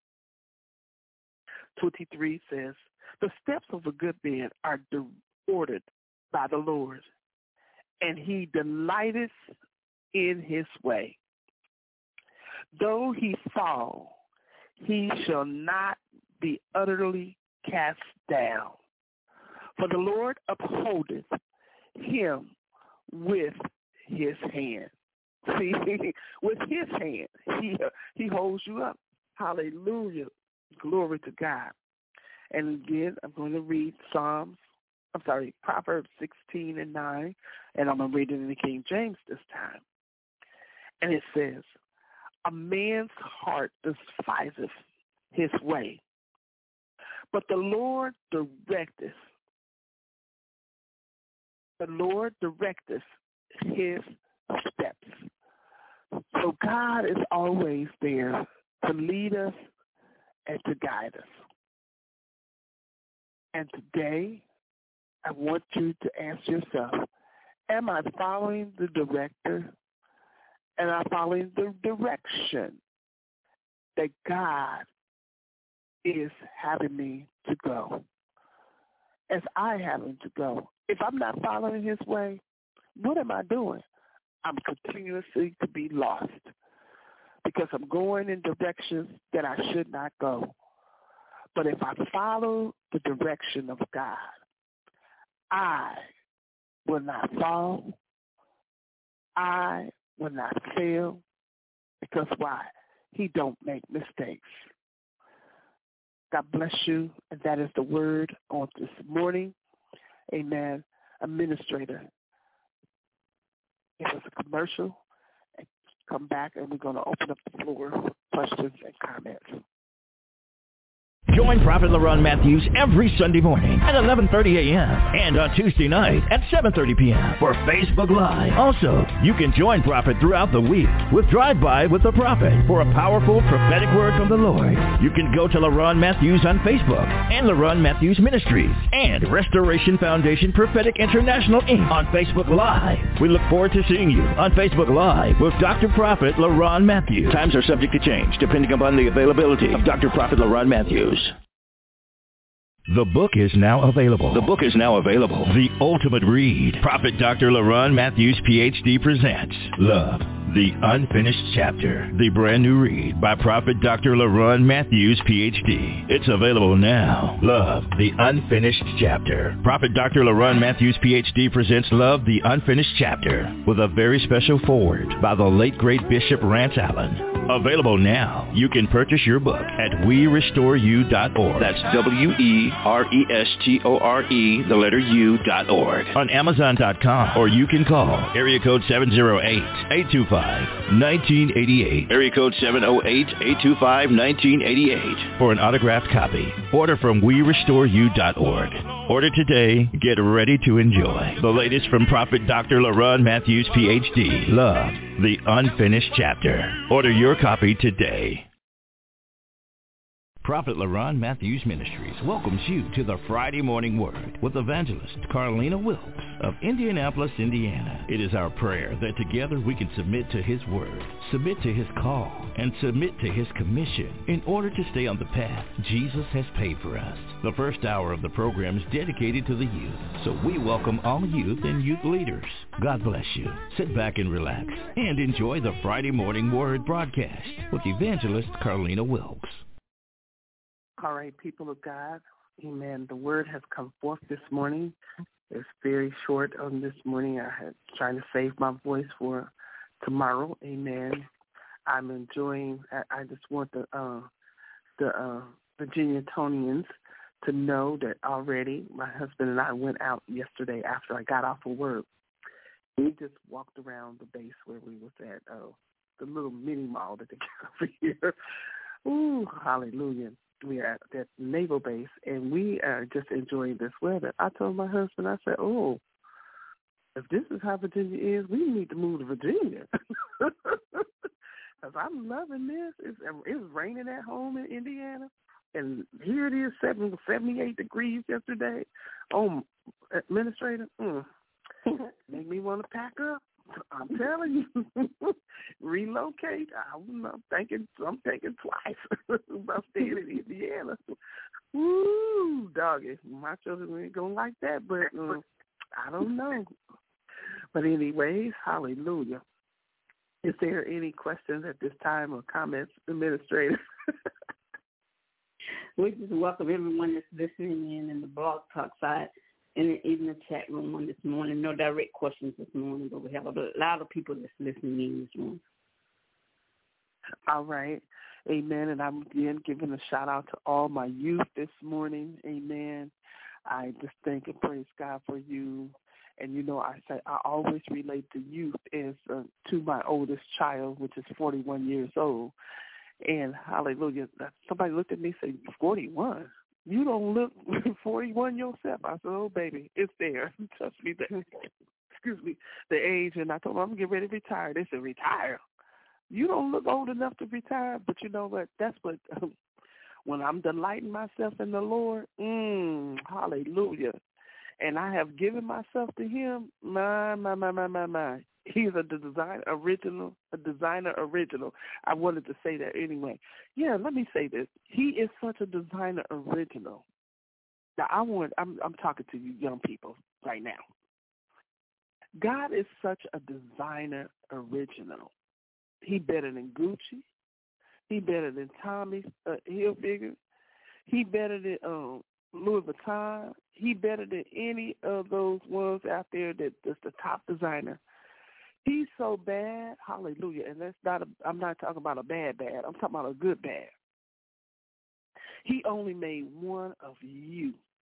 23 says, the steps of a good man are ordered by the Lord, and he delighteth in his way. Though he fall, he shall not be utterly cast down. For the Lord upholdeth him with his hand. See, with his hand, he holds you up. Hallelujah. Glory to God. And again, I'm going to read Proverbs 16:9, and I'm going to read it in the King James this time. And it says, a man's heart despiseth his way, but the Lord directeth his steps. So God is always there to lead us and to guide us. And today, I want you to ask yourself, am I following the director? Am I following the direction that God is having me to go? As I have him to go. If I'm not following his way, what am I doing? I'm continuously to be lost because I'm going in directions that I should not go. But if I follow the direction of God, I will not fall. I will not fail. Because why? He don't make mistakes. God bless you. And that is the word on this morning. Amen. Administrator, give us a commercial and come back, and we're going to open up the floor for questions and comments. Join Prophet LaRon Matthews every Sunday morning at 11:30 a.m. and on Tuesday night at 7:30 p.m. for Facebook Live. Also, you can join Prophet throughout the week with Drive By with the Prophet for a powerful prophetic word from the Lord. You can go to LaRon Matthews on Facebook and LaRon Matthews Ministries and Restoration Foundation Prophetic International Inc. on Facebook Live. We look forward to seeing you on Facebook Live with Dr. Prophet LaRon Matthews. Times are subject to change depending upon the availability of Dr. Prophet LaRon Matthews. The book is now available. The Ultimate Read. Prophet Dr. LaRon Matthews, Ph.D. presents Love, the Unfinished Chapter. The brand new read by Prophet Dr. LaRon Matthews, Ph.D. It's available now. Love, the Unfinished Chapter. Prophet Dr. LaRon Matthews, Ph.D. presents Love, the Unfinished Chapter with a very special foreword by the late great Bishop Rance Allen. Available now. You can purchase your book at WeRestoreYou.org. That's WeRestore.org. On Amazon.com, or you can call area code 708-825-1988. Area code 708-825-1988 for an autographed copy. Order from WeRestoreYou.org. Order today. Get ready to enjoy the latest from Prophet Dr. LaRon Matthews, Ph.D. Love, the Unfinished Chapter. Order your copy today. Prophet LaRon Matthews Ministries welcomes you to the Friday Morning Word with evangelist Carlina Wilkes of Indianapolis, Indiana. It is our prayer that together we can submit to His Word, submit to His call, and submit to His commission in order to stay on the path Jesus has paved for us. The first hour of the program is dedicated to the youth, so we welcome all youth and youth leaders. God bless you. Sit back and relax and enjoy the Friday Morning Word broadcast with evangelist Carlina Wilkes. All right, people of God, amen. The word has come forth this morning. It's very short on this morning. I had trying to save my voice for tomorrow, amen. I'm enjoying, I just want the Virginiatonians to know that already my husband and I went out yesterday after I got off of work. We just walked around the base where we was at, the little mini mall that they got over here. Ooh, hallelujah. We are at that naval base, and we are just enjoying this weather. I told my husband, I said, oh, if this is how Virginia is, we need to move to Virginia. Because I'm loving this. It's raining at home in Indiana, and here it is, 78 degrees yesterday. Oh, administrator, make me want to pack up. I'm telling you, relocate. I'm thinking twice about staying in Indiana. Woo, doggy. My children ain't gonna like that, but I don't know. But anyways, hallelujah. Is there any questions at this time or comments, Administrator? We just welcome everyone that's listening in the Blog Talk side. And even the chat room on this morning. No direct questions this morning, but we have a lot of people that's listening in this morning. All right. Amen. And I'm again giving a shout out to all my youth this morning. Amen. I just thank and praise God for you. And, you know, I always relate the youth as to my oldest child, which is 41 years old. And hallelujah, somebody looked at me and said, 41? You don't look 41 yourself. I said, oh, baby, it's there. Trust me, the age. And I told them, I'm going to get ready to retire. They said, retire? You don't look old enough to retire. But you know what? That's what, when I'm delighting myself in the Lord, hallelujah. And I have given myself to Him, my. He's a designer original. I wanted to say that anyway. Yeah, let me say this. He is such a designer original. Now, I'm talking to you young people right now. God is such a designer original. He better than Gucci. He better than Tommy Hilfiger. He better than Louis Vuitton. He better than any of those ones out there that's the top designer. He's so bad, hallelujah, and I'm not talking about a bad, I'm talking about a good bad. He only made one of you.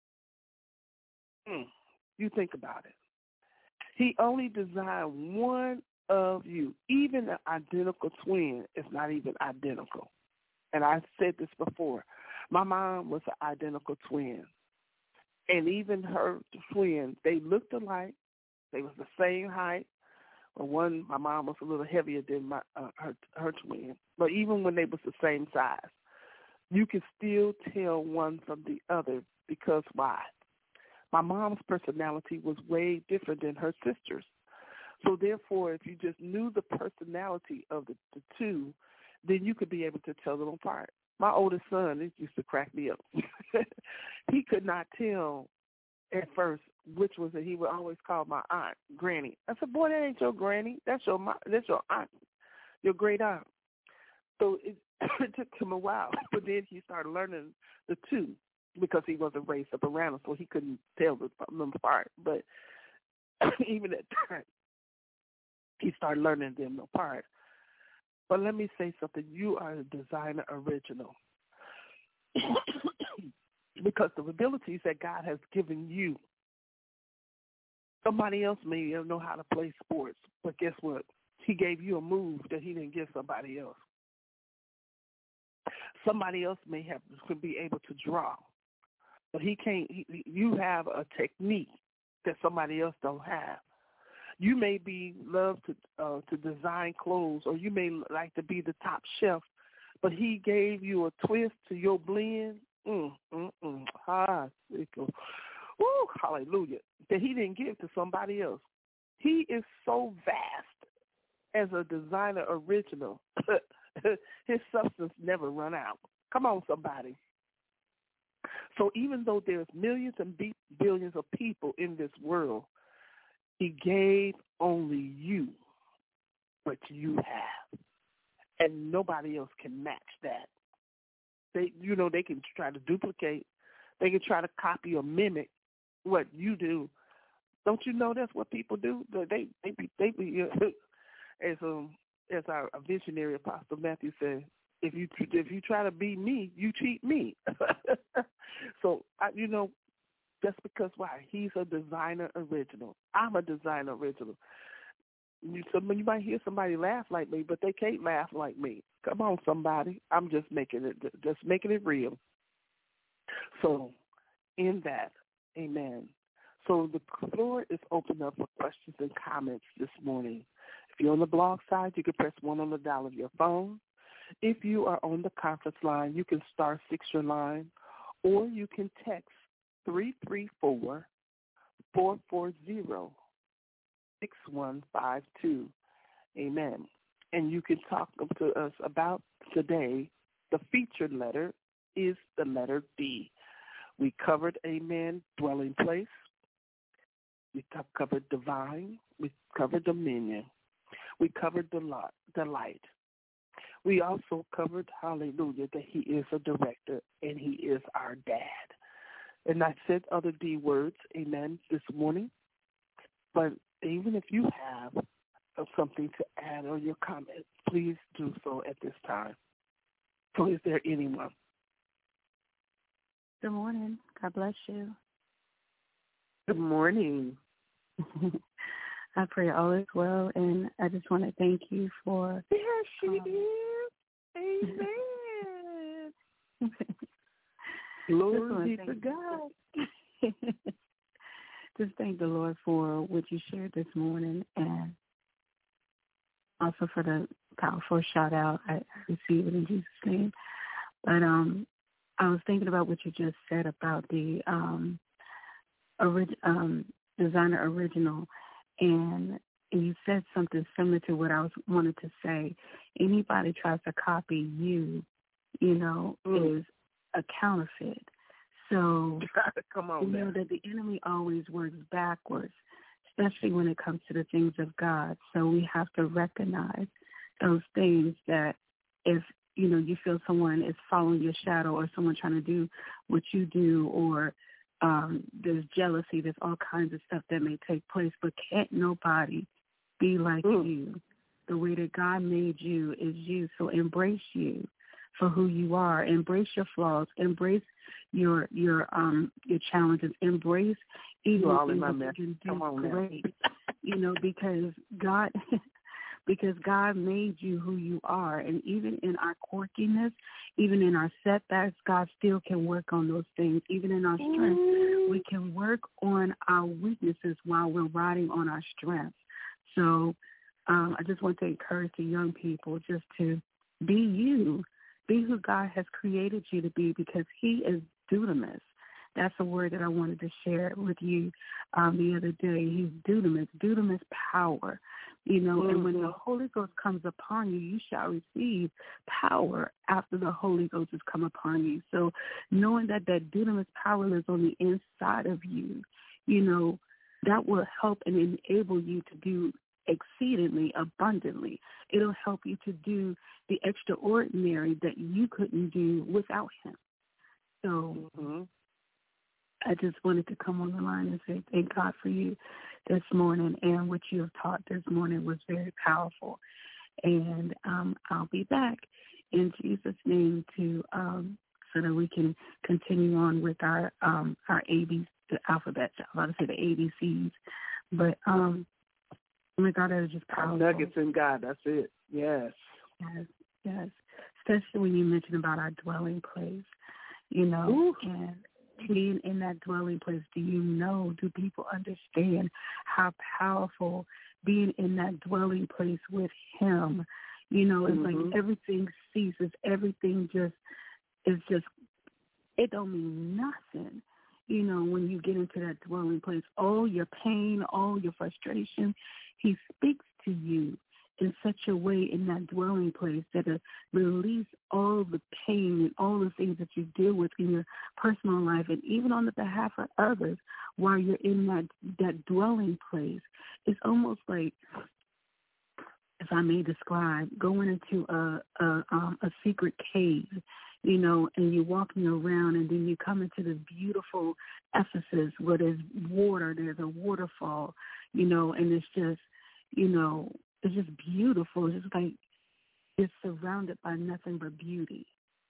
You think about it. He only designed one of you. Even an identical twin is not even identical. And I said this before. My mom was an identical twin. And even her twin, they looked alike. They was the same height. One, my mom was a little heavier than her twin. But even when they was the same size, you can still tell one from the other because why? My mom's personality was way different than her sister's. So therefore, if you just knew the personality of the two, then you could be able to tell them apart. My oldest son, it used to crack me up. He could not tell at first which was it. He would always call my aunt Granny. I said, boy, that ain't your granny. That's your aunt, your great aunt. So it took him a while, but then he started learning the two because he wasn't raised up around them, so he couldn't tell them apart. But even at that, he started learning them apart. But let me say something. You are a designer original. Because the abilities that God has given you, somebody else may know how to play sports, but guess what? He gave you a move that he didn't give somebody else. Somebody else could be able to draw, but he can't. You have a technique that somebody else don't have. You may love to design clothes, or you may like to be the top chef, but he gave you a twist to your blend. Woo, hallelujah. That he didn't give to somebody else. He is so vast as a designer original. His substance never run out. Come on, somebody. So even though there's millions and billions of people in this world, he gave only you what you have. And nobody else can match that. They can try to duplicate. They can try to copy or mimic what you do. Don't you know that's what people do? They as our visionary Apostle Matthew said, if you try to be me, you cheat me. So that's because why? He's a designer original. I'm a designer original. You might hear somebody laugh like me, but they can't laugh like me. Come on, somebody. I'm just making it real. So in that, amen. So the floor is open up for questions and comments this morning. If you're on the blog side, you can press 1 on the dial of your phone. If you are on the conference line, you can *6 your line, or you can text 334-440-6152. Amen. And you can talk to us about today. The featured letter is the letter D. We covered, amen, dwelling place. We covered divine. We covered dominion. We covered delight. We also covered, hallelujah, that he is a director and he is our dad. And I said other D words, amen, this morning. But even if you have something to add or your comment, please do so at this time. So is there anyone? Good morning. God bless you. Good morning. I pray all is well, and I just want to thank you for... There she is. Amen. Glory be to God. Just thank the Lord for what you shared this morning, and also for the powerful shout-out. I receive it in Jesus' name. But I was thinking about what you just said about the designer original, and you said something similar to what I wanted to say. Anybody tries to copy you, is a counterfeit. So come on, that the enemy always works backwards, especially when it comes to the things of God. So we have to recognize those things that if you feel someone is following your shadow, or someone trying to do what you do, or there's jealousy, there's all kinds of stuff that may take place, but can't nobody be like you. The way that God made you is you. So embrace you for who you are. Embrace your flaws. Embrace your challenges. Embrace even if you can do great. Because God because God made you who you are. And even in our quirkiness, even in our setbacks, God still can work on those things. Even in our strength, we can work on our weaknesses while we're riding on our strengths. So I just want to encourage the young people just to be you. Be who God has created you to be, because he is dunamis. That's a word that I wanted to share with you the other day. He's dunamis power. And when the Holy Ghost comes upon you, you shall receive power after the Holy Ghost has come upon you. So knowing that dunamis power lives on the inside of you, that will help and enable you to do exceedingly abundantly. It'll help you to do the extraordinary that you couldn't do without him. So I just wanted to come on the line and say thank God for you this morning, and what you have taught this morning was very powerful. And I'll be back in Jesus' name to so that we can continue on with our ABCs, the alphabet. I want to say the ABCs, but oh my God, that is just powerful. Nuggets in God, that's it. Yes. Yes. Especially when you mention about our dwelling place, Ooh. And being in that dwelling place. Do people understand how powerful being in that dwelling place with Him? It's like everything ceases. Everything it don't mean nothing. When you get into that dwelling place, all your pain, all your frustration, He speaks to you in such a way in that dwelling place that it release all the pain and all the things that you deal with in your personal life and even on the behalf of others while you're in that dwelling place. It's almost like, if I may describe, going into a secret cave, and you're walking around, and then you come into this beautiful Ephesus where there's water, there's a waterfall, and it's just, it's just beautiful. It's just like it's surrounded by nothing but beauty,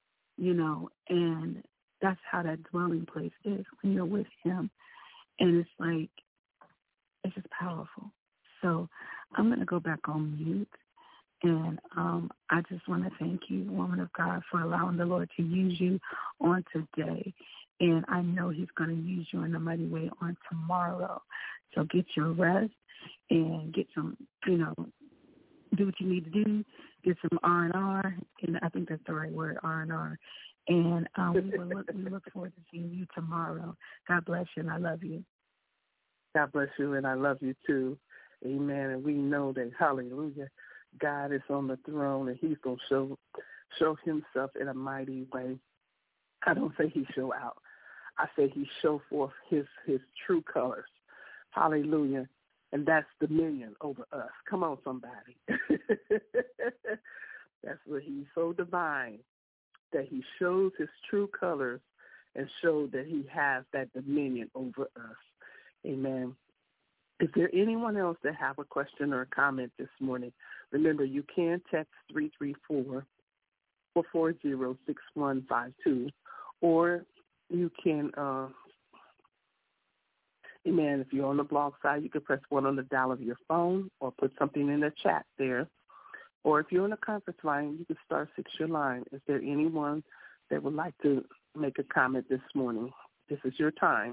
and that's how that dwelling place is when you're with Him. And it's like, it's just powerful. So I'm going to go back on mute. And I just want to thank you, woman of God, for allowing the Lord to use you on today. And I know He's going to use you in a mighty way on tomorrow. So get your rest and get some, do what you need to do. Get some R&R. And I think that's the right word, R&R. And we look forward to seeing you tomorrow. God bless you, and I love you. God bless you, and I love you too. Amen. And we know that, hallelujah, God is on the throne, and He's going to show Himself in a mighty way. I don't say He show out. I say He show forth His true colors. Hallelujah. And that's dominion over us. Come on, somebody. That's what He's so divine, that He shows His true colors and shows that He has that dominion over us. Amen. Is there anyone else that have a question or a comment this morning? Remember, you can text 334-440-6152, or you can, amen, if you're on the blog side, you can press 1 on the dial of your phone or put something in the chat there. Or if you're on the conference line, you can star 6 your line. Is there anyone that would like to make a comment this morning? This is your time.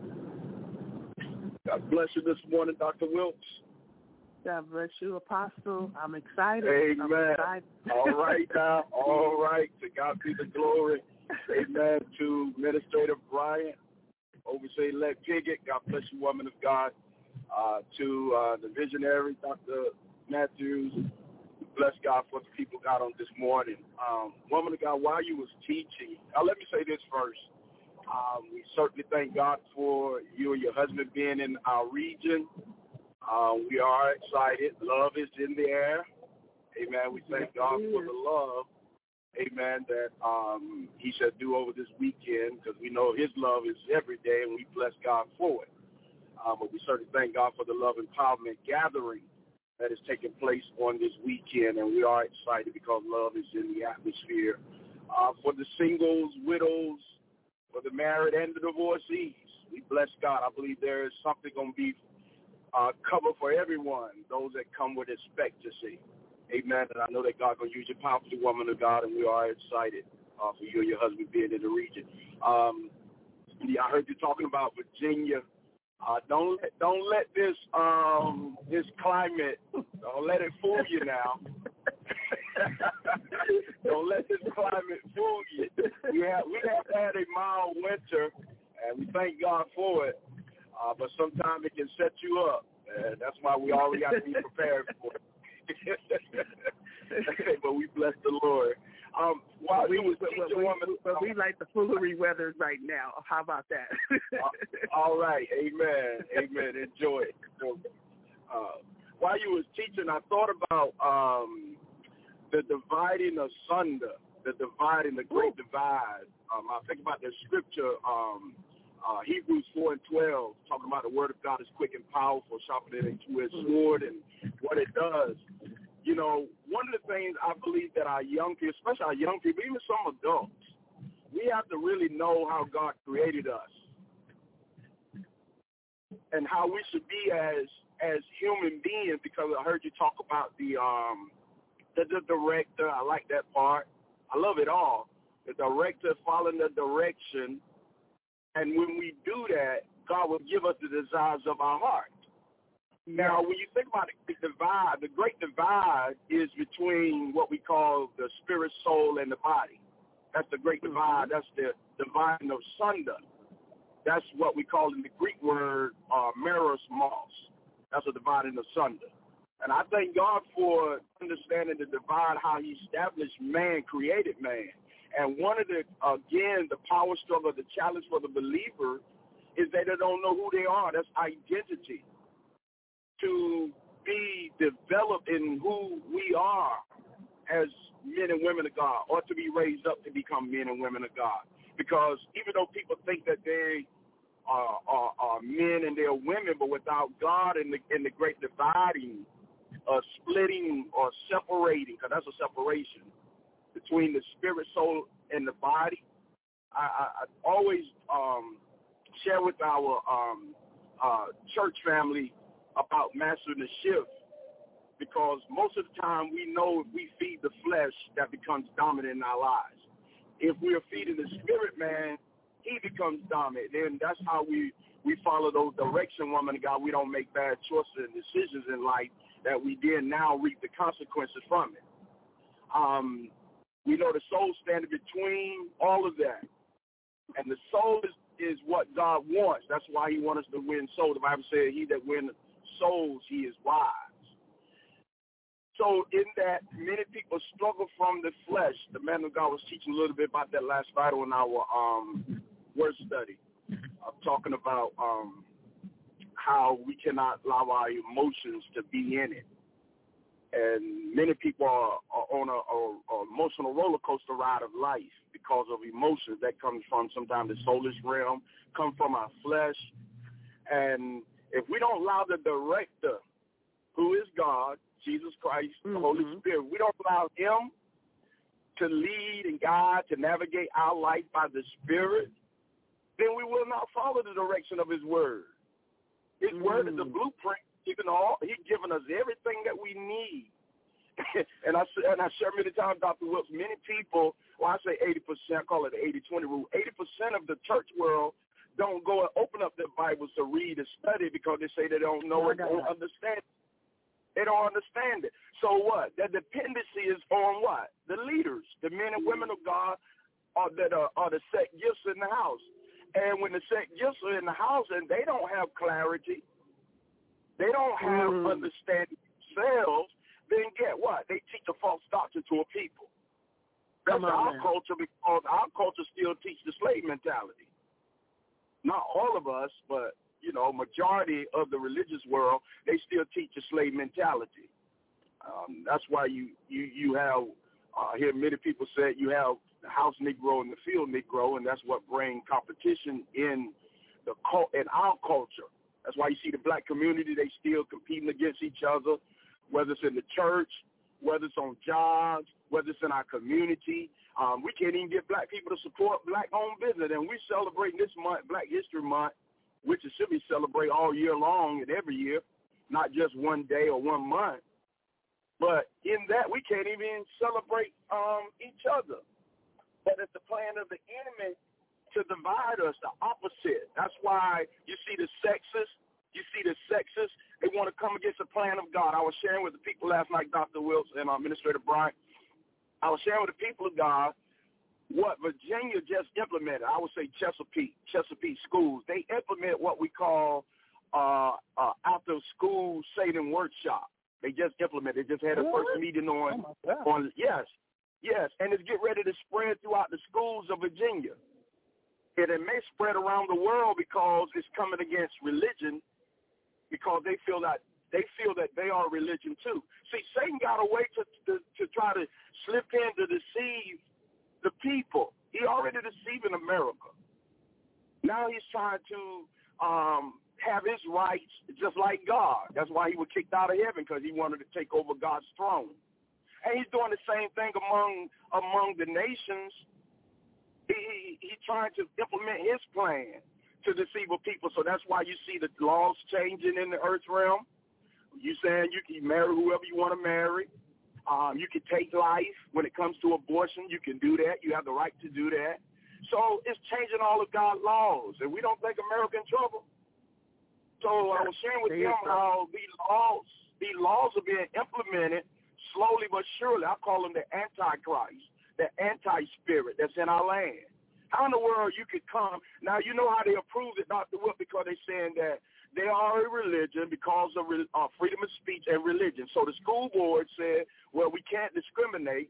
God bless you this morning, Dr. Wilkes. God bless you, Apostle. I'm excited. Amen. I'm excited. All right now. All right. To God be the glory. Amen. To Administrator Bryant, Overseer-elect Piggott. God bless you, woman of God. To the visionary, Dr. Matthews. Bless God for the people God on this morning. Woman of God, while you was teaching, let me say this first. We certainly thank God for you and your husband being in our region. We are excited. Love is in the air. Amen. We thank God for the love, amen, that He shall do over this weekend, because we know His love is every day, and we bless God for it. But we certainly thank God for the Love Empowerment Gathering that is taking place on this weekend, and we are excited because love is in the atmosphere. For the singles, widows, for the married and the divorcees, we bless God. I believe there is something going to be covered for everyone, those that come with expectancy. Amen. And I know that God going to use you powerfully, woman of God, and we are excited for you and your husband being in the region. I heard you talking about Virginia. Don't let this climate, don't let it fool you now. Don't let this climate fool you. We have had a mild winter, and we thank God for it. But sometimes it can set you up, and that's why we always got to be prepared for it. But we bless the Lord. We like the foolery weather right now. How about that? All right. Amen. Amen. Enjoy it. While you was teaching, I thought about the dividing asunder, the great divide. I think about the scripture, Hebrews 4:12, talking about the word of God is quick and powerful, sharper than a two-edged sword, and what it does. You know, one of the things I believe that our young people, especially our young people, even some adults, we have to really know how God created us and how we should be as human beings, because I heard you talk about the director. I like that part. I love it all. The director following the direction, and when we do that, God will give us the desires of our heart. Now, when you think about the great divide is between what we call the spirit, soul, and the body. That's the great divide. That's the dividing of sunder. That's what we call in the Greek word merismos. That's a dividing of sunder. And I thank God for understanding the divide, how he established man, created man. And one of the power struggle, the challenge for the believer is that they don't know who they are. That's identity. To be developed in who we are as men and women of God, or to be raised up to become men and women of God. Because even though people think that they are men and they're women, but without God in the great dividing, splitting or separating, because that's a separation between the spirit, soul, and the body, I always share with our church family about mastering the shift, because most of the time we know if we feed the flesh, that becomes dominant in our lives. If we are feeding the spirit, man, he becomes dominant. Then that's how we follow those direction, woman of God. We don't make bad choices and decisions in life that we then now reap the consequences from it. We know the soul standing between all of that. And the soul is what God wants. That's why he wants us to win souls. The Bible says he that wins souls, he is wise. So in that, many people struggle from the flesh. The man of God was teaching a little bit about that last night on our word study. I'm talking about how we cannot allow our emotions to be in it. And many people are on a emotional roller coaster ride of life because of emotions that comes from sometimes the soulless realm, come from our flesh. And if we don't allow the director, who is God, Jesus Christ, the Holy Spirit, we don't allow him to lead and guide, to navigate our life by the Spirit, then we will not follow the direction of his word. His word is the blueprint. He's given us everything that we need. and I share many times, Dr. Wilkes, many people, well, I say 80%, I call it the 80-20 rule. 80% of the church world don't go and open up their Bibles to read and study because they say they don't know it, don't understand it. They don't understand it. So what? The dependency is on what? The leaders, the men and women of God that are the set gifts in the house. And when the set gifts are in the house and they don't have clarity, they don't have understanding themselves, then get what? They teach a false doctrine to a people. That's our culture, because our culture still teaches the slave mentality. Not all of us, but majority of the religious world, they still teach a slave mentality. That's why you have, hear many people say you have the house Negro and the field Negro, and that's what brings competition in our culture. That's why you see the black community, they still competing against each other, whether it's in the church, whether it's on jobs, whether it's in our community. We can't even get black people to support black-owned business, and we celebrate this month, Black History Month, which it should be celebrated all year long and every year, not just one day or 1 month. But in that, we can't even celebrate each other. But it's the plan of the enemy to divide us, the opposite. That's why you see the sexists. They want to come against the plan of God. I was sharing with the people last night, Dr. Wilkes and Administrator Bryant. I was sharing with the people of God what Virginia just implemented. I would say Chesapeake schools. They implement what we call after-school Satan workshop. They just implemented. They just had a first meeting on yes, and it's get ready to spread throughout the schools of Virginia. And it may spread around the world because it's coming against religion, because they feel that they are religion too. See, Satan got a way to try to slip in to deceive the people. He already deceiving America. Now he's trying to have his rights just like God. That's why he was kicked out of heaven, because he wanted to take over God's throne. And he's doing the same thing among the nations. He's trying to implement his plan to deceive people. So that's why you see the laws changing in the earth realm. You saying you can marry whoever you want to marry. You can take life. When it comes to abortion, you can do that. You have the right to do that. So it's changing all of God's laws, and we don't think America in trouble. So I was sharing with them how these laws are being implemented slowly but surely. I call them the Antichrist, the anti-spirit that's in our land. How in the world you could come? Now, you know how they approved it, Dr. Will, because they're saying that they are a religion because of freedom of speech and religion. So the school board said, well, we can't discriminate,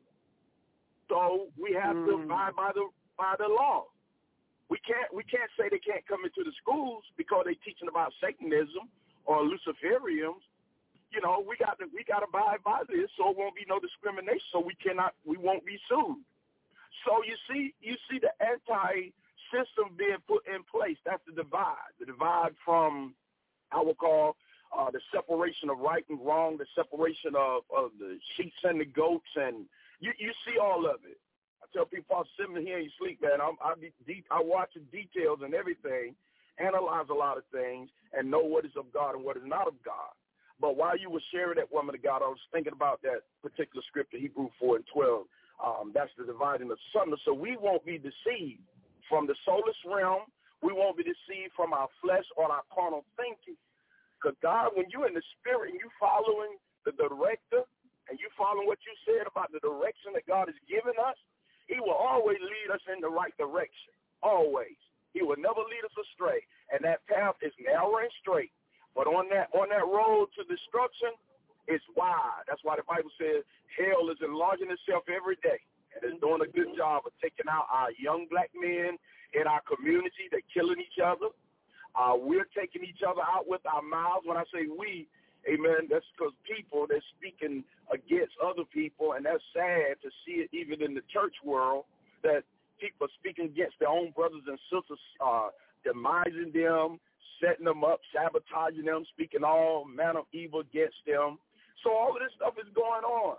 so we have to abide by the law. We can't say they can't come into the schools because they're teaching about Satanism or Luciferians. You know, we got to abide by this, so it won't be no discrimination. So we won't be sued. So you see the anti-system being put in place. That's the divide from, I would call, the separation of right and wrong, the separation of the sheep and the goats, and you see all of it. I tell people, I'm sitting here and you sleep, man. I watch the details and everything, analyze a lot of things, and know what is of God and what is not of God. But while you were sharing that, woman of God, I was thinking about that particular scripture, Hebrews 4:12. That's the dividing asunder. So we won't be deceived from the soulless realm. We won't be deceived from our flesh or our carnal thinking. Because God, when you're in the spirit and you following the director and you following what you said about the direction that God has given us, he will always lead us in the right direction. Always. He will never lead us astray. And that path is narrow and straight. But on that road to destruction, it's wide. That's why the Bible says hell is enlarging itself every day. And it's doing a good job of taking out our young black men in our community. They're killing each other. We're taking each other out with our mouths. When I say we, amen, that's because people, they're speaking against other people, and that's sad to see it even in the church world, that people are speaking against their own brothers and sisters, demising them, setting them up, sabotaging them, speaking all manner of evil against them. So all of this stuff is going on.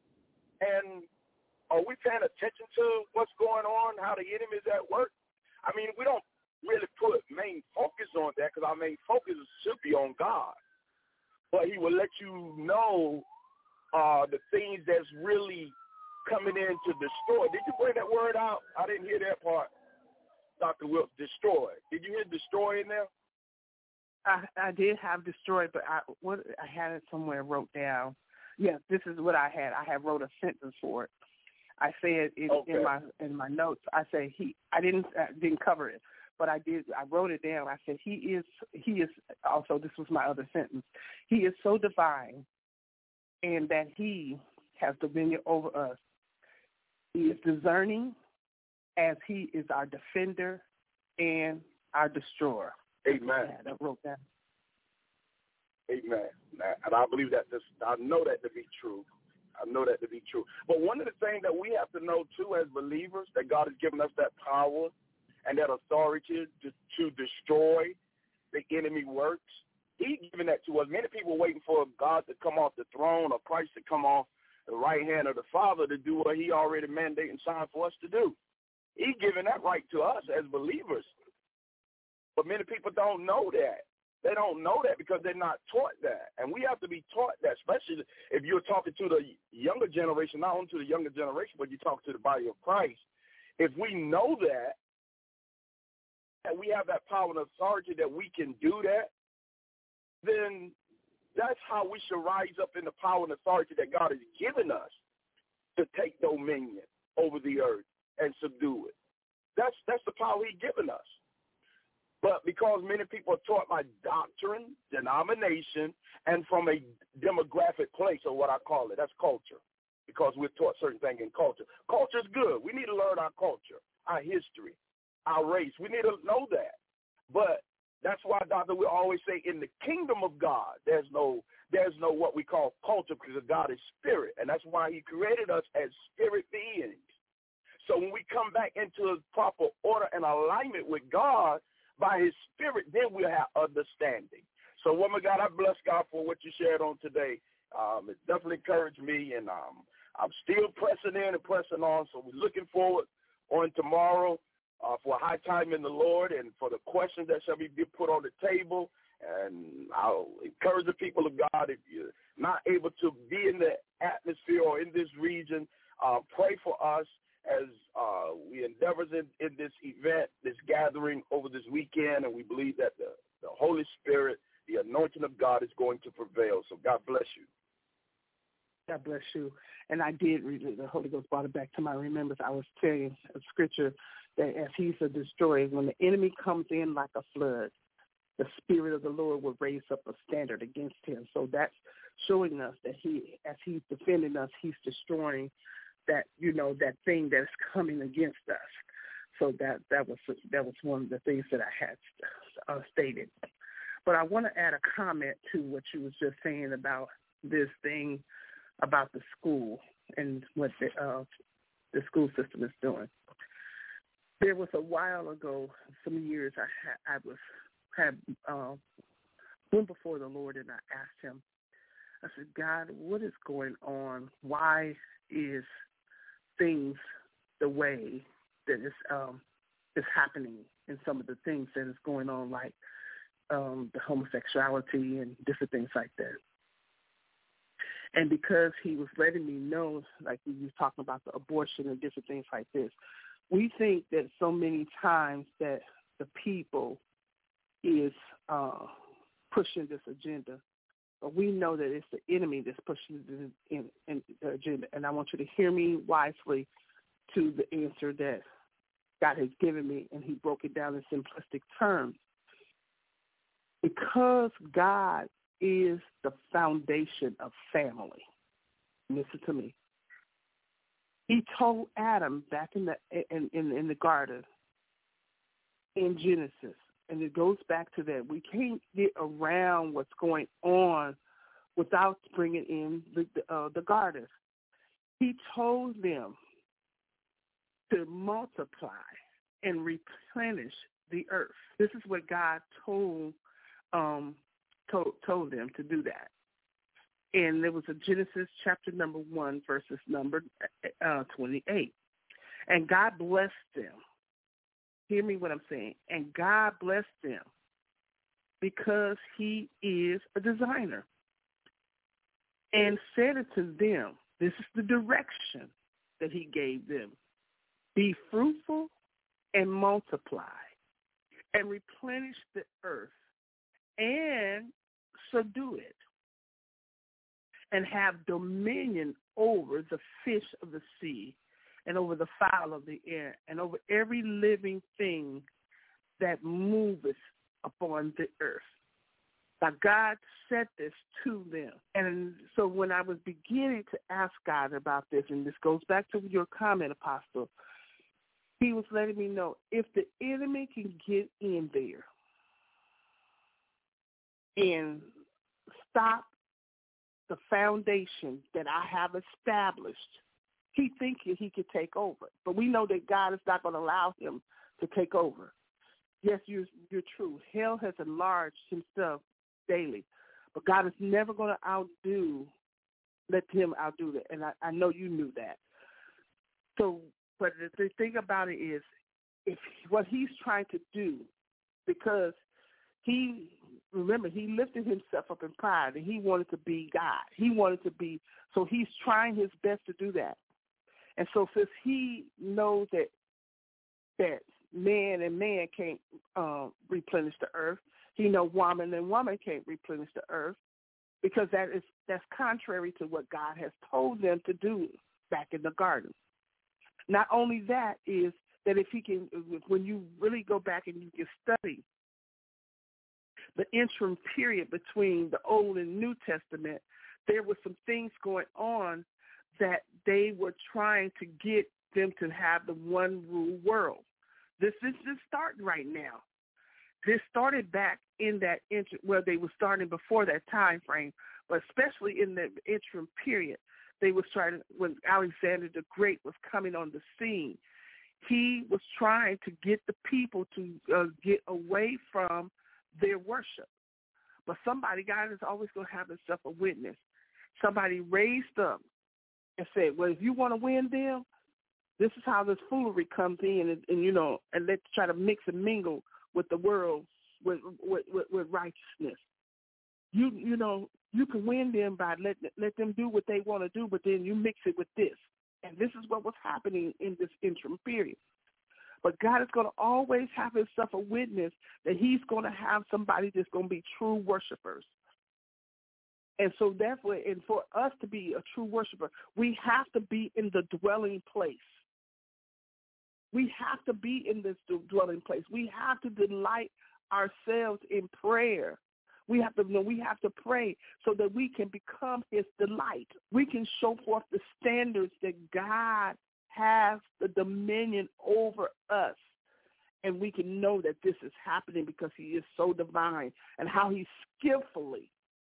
And are we paying attention to what's going on, how the enemy is at work? I mean, we don't really put main focus on that because our main focus should be on God. But he will let you know the things that's really coming in to destroy. Did you bring that word out? I didn't hear that part, Dr. Wilkes. Destroy. Did you hear destroy in there? I did have destroyed, but I had it somewhere wrote down. Yes, this is what I had. I had wrote a sentence for it. I said it in my notes. I said I didn't cover it, but I did. I wrote it down. I said he is also. This was my other sentence. He is so divine, and that he has dominion over us. He is discerning, as he is our defender and our destroyer. Amen. I wrote that. Amen. And I believe that I know that to be true. I know that to be true. But one of the things that we have to know, too, as believers, that God has given us that power and that authority to destroy the enemy works. He's given that to us. Many people are waiting for God to come off the throne or Christ to come off the right hand of the Father to do what he already mandated and signed for us to do. He's given that right to us as believers. But many people don't know that. They don't know that because they're not taught that. And we have to be taught that, especially if you're talking to the younger generation, not only to the younger generation, but you talk to the body of Christ. If we know that we have that power and authority that we can do that, then that's how we should rise up in the power and authority that God has given us to take dominion over the earth and subdue it. That's the power he's given us. But because many people are taught by doctrine, denomination, and from a demographic place, or what I call it, that's culture, because we're taught certain things in culture. Culture is good. We need to learn our culture, our history, our race. We need to know that. But that's why, Doctor, we always say in the kingdom of God, there's no what we call culture, because God is spirit, and that's why he created us as spirit beings. So when we come back into a proper order and alignment with God, by his spirit, then we'll have understanding. So, woman God, I bless God for what you shared on today. It definitely encouraged me, and I'm still pressing in and pressing on, so we're looking forward on tomorrow for a high time in the Lord and for the questions that shall be put on the table. And I'll encourage the people of God, if you're not able to be in the atmosphere or in this region, pray for us as we endeavor in this event, this gathering over this weekend, and we believe that the Holy Spirit, the anointing of God is going to prevail. So God bless you. God bless you. And I did read it. The Holy Ghost brought it back to my remembrance. I was telling a scripture that as he's a destroyer, when the enemy comes in like a flood, the Spirit of the Lord will raise up a standard against him. So that's showing us that as he's defending us, he's destroying that, that thing that's coming against us. So that was one of the things that I had stated. But I want to add a comment to what you was just saying about this thing about the school and what the school system is doing. There was a while ago, some years I went before the Lord and I asked him, I said, God, what is going on? Why is things the way that is happening in some of the things that is going on, like the homosexuality and different things like that? And because he was letting me know, like we was talking about the abortion and different things like this, we think that so many times that the people is pushing this agenda, but we know that it's the enemy that's pushing in the agenda. And I want you to hear me wisely to the answer that God has given me, and he broke it down in simplistic terms. Because God is the foundation of family. Listen to me. He told Adam back in the garden in Genesis, and it goes back to that. We can't get around what's going on without bringing in the garden. He told them to multiply and replenish the earth. This is what God told them to do that. And there was a Genesis chapter number 1, verses number 28. And God blessed them. Hear me what I'm saying. And God blessed them because he is a designer. And said it to them, this is the direction that he gave them. Be fruitful and multiply and replenish the earth and subdue it, and have dominion over the fish of the sea and over the fowl of the air and over every living thing that moveth upon the earth. Now, God said this to them. And so when I was beginning to ask God about this, and this goes back to your comment, Apostle, he was letting me know if the enemy can get in there and stop the foundation that I have established, he thinking he could take over. But we know that God is not going to allow him to take over. Yes, you're true. Hell has enlarged himself daily, but God is never going to let him outdo that. And I know you knew that. So, but the thing about it is, if what he's trying to do, because he lifted himself up in pride, and he wanted to be God. He wanted to be, so he's trying his best to do that. And so since he knows that man and man can't replenish the earth, he knows woman and woman can't replenish the earth, because that's contrary to what God has told them to do back in the garden. Not only that is that if he can, when you really go back and you can study the interim period between the Old and New Testament, there were some things going on that they were trying to get them to have the one rule world. This is just starting right now. This started back in that they were starting before that time frame, but especially in the interim period, they were starting when Alexander the Great was coming on the scene. He was trying to get the people to get away from their worship. But God is always going to have himself a witness. Somebody raised up and said, well, if you want to win them, this is how this foolery comes in, and let's try to mix and mingle with the world, with righteousness. You can win them by let them do what they want to do, but then you mix it with this. And this is what was happening in this interim period. But God is going to always have himself a witness that he's going to have somebody that's going to be true worshipers. And so therefore, and for us to be a true worshiper, we have to be in the dwelling place. We have to be in this dwelling place. We have to delight ourselves in prayer. We have to pray so that we can become his delight. We can show forth the standards that God has the dominion over us. And we can know that this is happening because he is so divine, and how he skillfully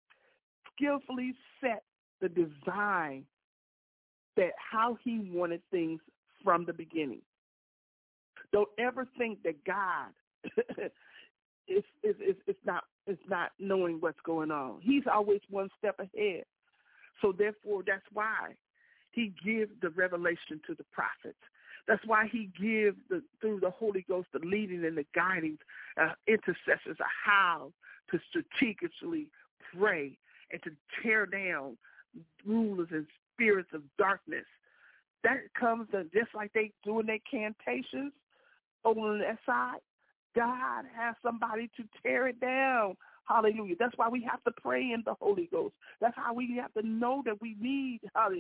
set the design that how he wanted things from the beginning. Don't ever think that God is not knowing what's going on. He's always one step ahead. So therefore, that's why he gives the revelation to the prophets. That's why he gives through the Holy Ghost the leading and the guiding intercessors of how to strategically pray and to tear down rulers and spirits of darkness. That comes just like they do in their cantations over on that side. God has somebody to tear it down. Hallelujah. That's why we have to pray in the Holy Ghost. That's how we have to know that we need.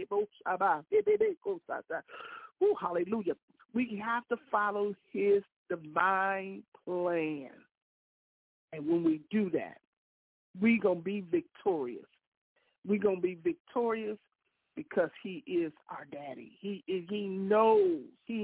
Hallelujah. We have to follow his divine plan. And when we do that, we're going to be victorious. We're going to be victorious because he is our daddy. He knows.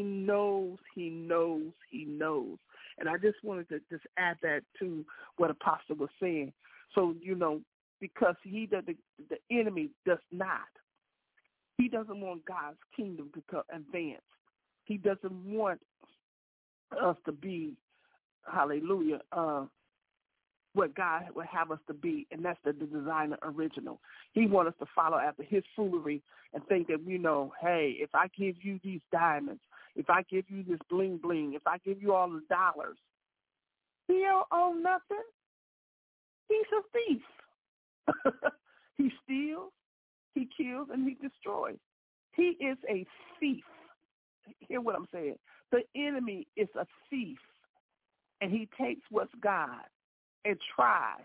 And I just wanted to just add that to what Apostle was saying. So, because the enemy does not. He doesn't want God's kingdom to advance. He doesn't want us to be, hallelujah, what God would have us to be, and that's the designer original. He wants us to follow after his foolery and think that, hey, if I give you these diamonds, if I give you this bling bling, if I give you all the dollars, he don't own nothing. He's a thief. He steals, he kills, and he destroys. He is a thief. Hear what I'm saying. The enemy is a thief, and he takes what's God and tries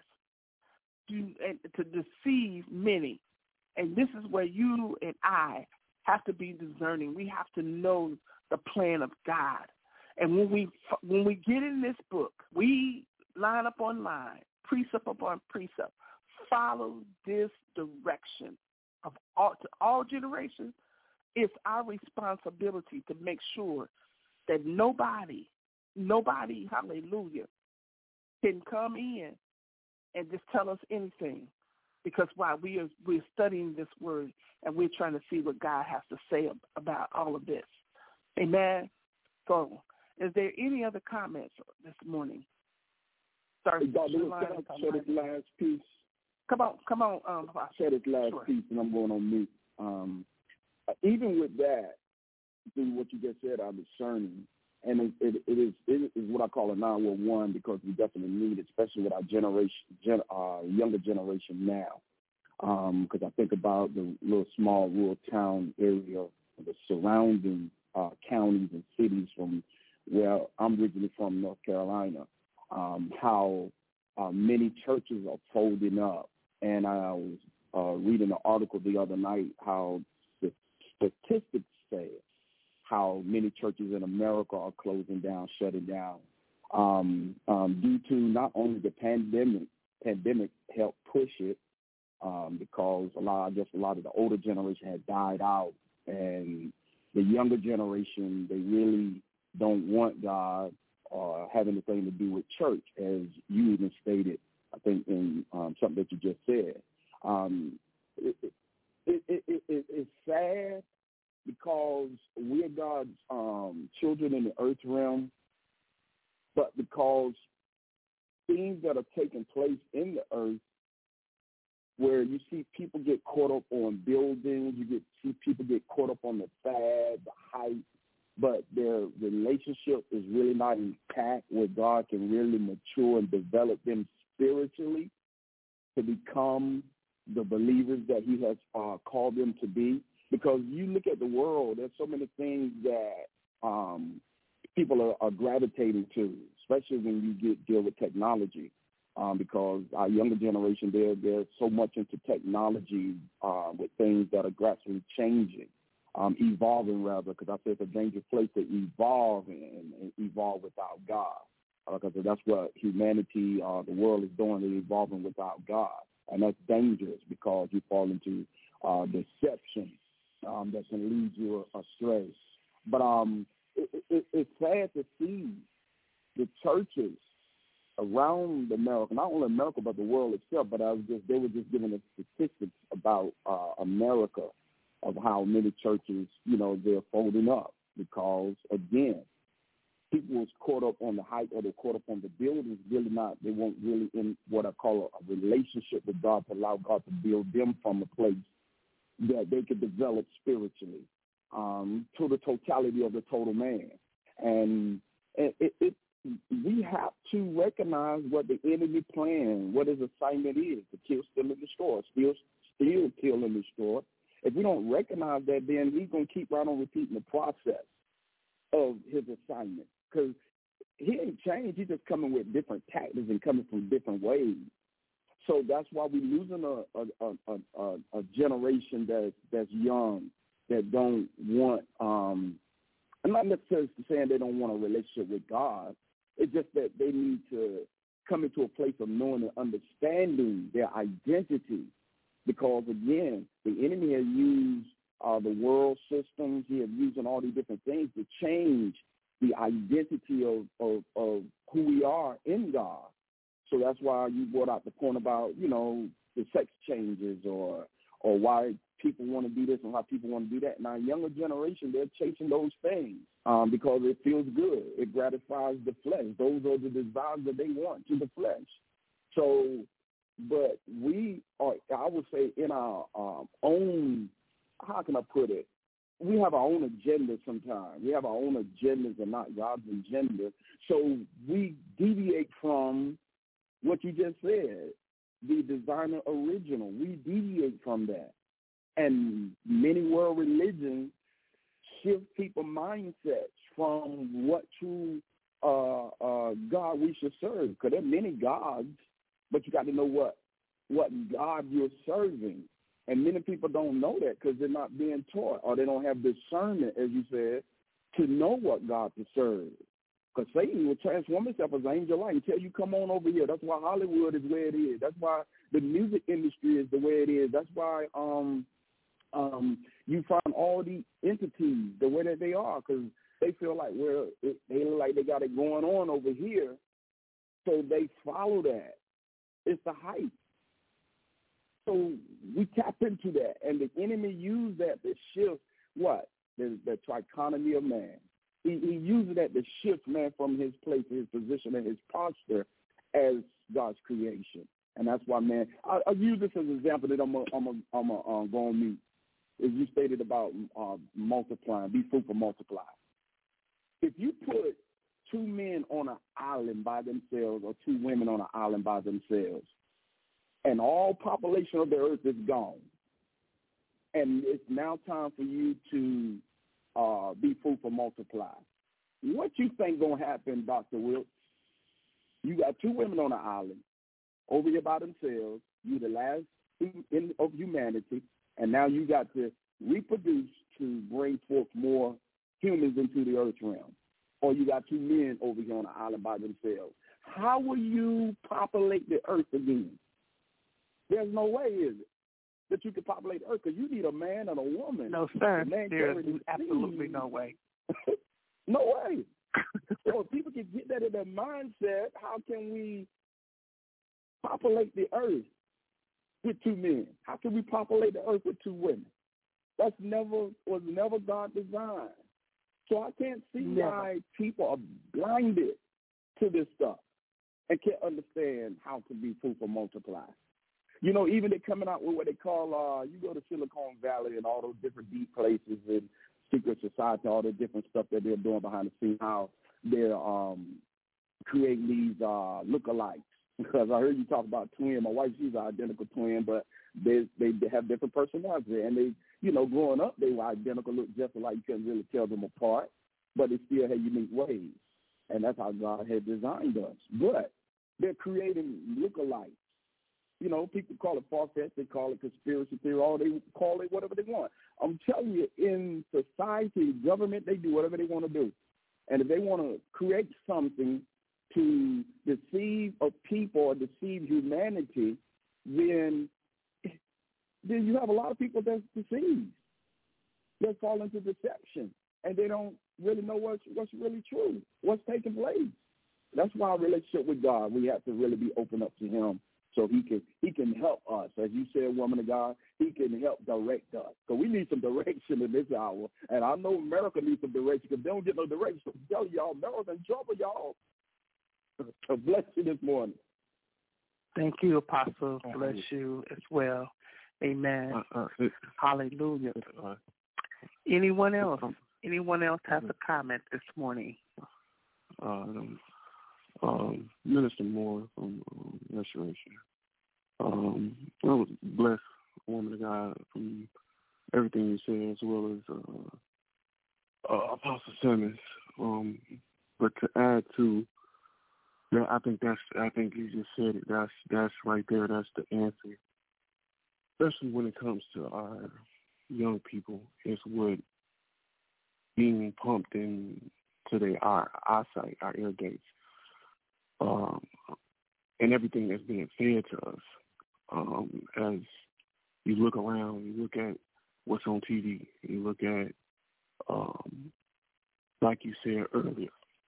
to deceive many. And this is where you and I have to be discerning. We have to know the plan of God. And when we get in this book, we line up on line, precept upon precept, follow this direction of all generations. It's our responsibility to make sure that nobody, hallelujah, can come in and just tell us anything, because while we're studying this word and we're trying to see what God has to say about all of this. Amen. So, is there any other comments this morning? Sorry, said his last piece. Come on. I said his last piece, and I'm going on mute. Even with that, through what you just said, I'm discerning. And it is what I call a 911, because we definitely need it, especially with our younger generation now. Because I think about the little small rural town area, the surrounding counties and cities from where I'm originally from, North Carolina, how many churches are folding up. And I was reading an article the other night how the statistics say how many churches in America are closing down, shutting down, due to not only the pandemic helped push it, because a lot of the older generation had died out, and the younger generation, they really don't want God or have anything to do with church, as you even stated, I think, in something that you just said. It's sad, because we are God's children in the earth realm, but because things that are taking place in the earth where you see people get caught up on buildings, see people get caught up on the fad, the hype, but their relationship is really not intact where God can really mature and develop them spiritually to become the believers that he has called them to be. Because you look at the world, there's so many things that people are gravitating to, especially when you deal with technology. Because our younger generation, they're so much into technology with things that are gradually changing, evolving rather, because I say it's a dangerous place to evolve and evolve without God. Because that's what humanity, the world is doing, is evolving without God. And that's dangerous because you fall into deception that can lead you astray. But it's sad to see the churches around America, not only America, but the world itself, but they were just giving us statistics about America of how many churches, they're folding up because, again, people was caught up on the hype or they're caught up on the buildings, they weren't really in what I call a relationship with God to allow God to build them from a place that they could develop spiritually to the totality of the total man. And we have to recognize what the enemy plan, what his assignment is, to kill, steal, and destroy. Still kill, and destroy. If we don't recognize that, then he's going to keep right on repeating the process of his assignment. Because he ain't changed. He's just coming with different tactics and coming from different ways. So that's why we're losing a generation that's young, that don't want, I'm not necessarily saying they don't want a relationship with God. It's just that they need to come into a place of knowing and understanding their identity. Because, again, the enemy has used the world systems. He has used all these different things to change the identity of who we are in God. So that's why you brought out the point about, the sex changes or why people want to do this and why people want to do that. Now, younger generation, they're chasing those things because it feels good. It gratifies the flesh. Those are the desires that they want to the flesh. So, but we are, I would say, in our own, how can I put it? We have our own agenda sometimes. We have our own agendas and not God's agenda. So we deviate from what you just said, the designer original. We deviate from that. And many world religions shift people's mindsets from what true God we should serve. Because there are many gods, but you got to know what God you're serving. And many people don't know that because they're not being taught, or they don't have discernment, as you said, to know what God to serve. Because Satan will transform himself as an angel light and tell you, come on over here. That's why Hollywood is where it is. That's why the music industry is the way it is. That's why you find all the entities the way that they are, because they feel like they look like they got it going on over here, so they follow that. It's the hype. So we tap into that, and the enemy used that to shift what? The trichotomy of man. He uses that to shift man from his place, his position, and his posture as God's creation. And that's why, man, I'll use this as an example that I'm going to mute. As you stated about multiplying, be fruitful, multiply. If you put two men on an island by themselves or two women on an island by themselves, and all population of the earth is gone, and it's now time for you to be fruitful, multiply. What you think going to happen, Dr. Wilkes? You got two women on an island over here by themselves. You the last of humanity, and now you got to reproduce to bring forth more humans into the earth realm. Or you got two men over here on an island by themselves. How will you populate the earth again? There's no way, is it, that you can populate the earth, because you need a man and a woman. No, sir. There's absolutely no way. No way. So if people can get that in their mindset, how can we populate the earth with two men? How can we populate the earth with two women? Was never God's design. So I can't see why people are blinded to this stuff and can't understand how to be fruitful, multiply. Even they're coming out with what they call, you go to Silicon Valley and all those different deep places and secret society, all the different stuff that they're doing behind the scenes, how they're creating these lookalikes. Because I heard you talk about twin. My wife, she's an identical twin, but they have different personalities. And they, growing up, they were identical, look just alike. You couldn't really tell them apart, but they still had unique ways. And that's how God had designed us. But they're creating lookalikes. People call it far-fetched. They call it conspiracy theory. Or they call it whatever they want. I'm telling you, in society, government, they do whatever they want to do. And if they want to create something to deceive a people or deceive humanity, then you have a lot of people that's deceived. They fall into deception, and they don't really know what's really true, what's taking place. That's why our relationship with God, we have to really be open up to him so he can help us. As you said, woman of God, he can help direct us. So we need some direction in this hour. And I know America needs some direction because they don't get no direction. So I'm telling y'all, America's in trouble, y'all. So bless you this morning. Thank you, Apostle. Bless you as well. Amen. Hallelujah. Anyone else? Anyone else has a comment this morning? Minister Moore from Restoration. I was blessed, woman of God, from everything you said, as well as Apostle Simmons. But to add to that, I think you just said it. That's right there. That's the answer. Especially when it comes to our young people, it's what being pumped into our eyesight, our ear gates, and everything that's being fed to us. As you look around, you look at what's on TV, you look at, like you said earlier,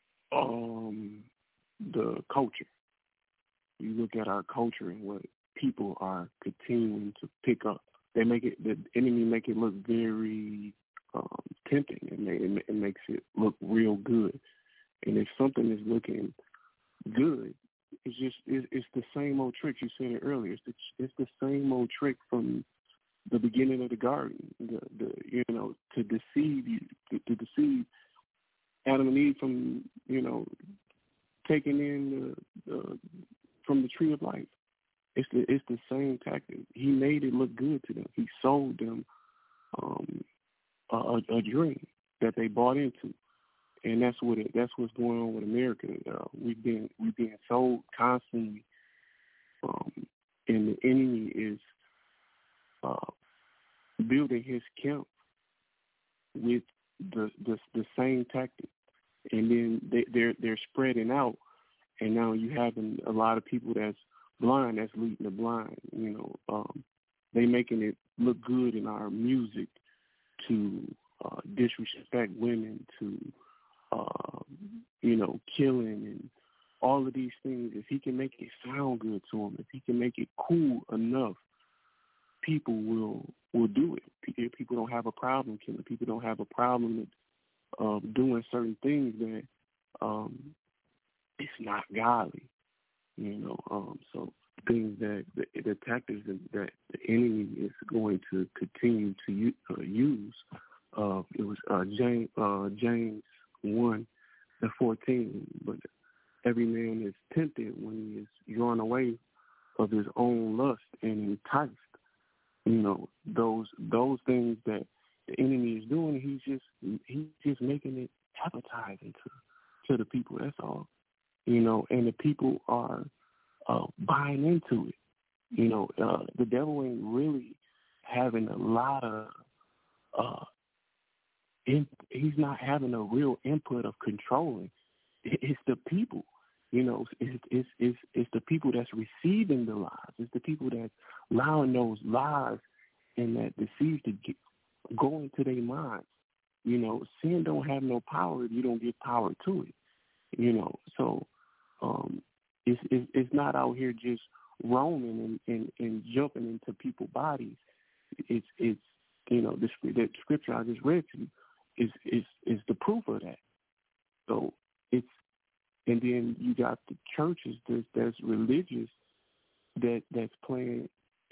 the culture. You look at our culture and what people are continuing to pick up. The enemy make it look very tempting, and it makes it look real good. And if something is looking good, it's the same old trick. You said it earlier. It's the same old trick from the beginning of the garden. To deceive you, to deceive Adam and Eve from taking in from the tree of life. It's the same tactic. He made it look good to them. He sold them a dream that they bought into, and that's what's going on with America. We've been sold constantly, and the enemy is building his camp with the same tactic, and then they're spreading out, and now you having a lot of people that's blind, that's leading the blind. They making it look good in our music to disrespect women, to killing and all of these things. If he can make it sound good to them, if he can make it cool enough, people will do it. People don't have a problem killing. People don't have a problem with doing certain things that it's not godly. So things that the tactics that the enemy is going to continue to use. It was James 1:14. But every man is tempted when he is drawn away of his own lust and enticed. Those things that the enemy is doing, he's just making it appetizing to the people. That's all. And the people are buying into it. The devil ain't really having a lot of he's not having a real input of controlling. It's the people. It's the people that's receiving the lies. It's the people that's allowing those lies and that deceit to go into their minds. Sin don't have no power if you don't give power to it. So it's not out here just roaming and jumping into people's bodies. It's the scripture I just read to you is the proof of that. So and then you got the churches that's religious that's playing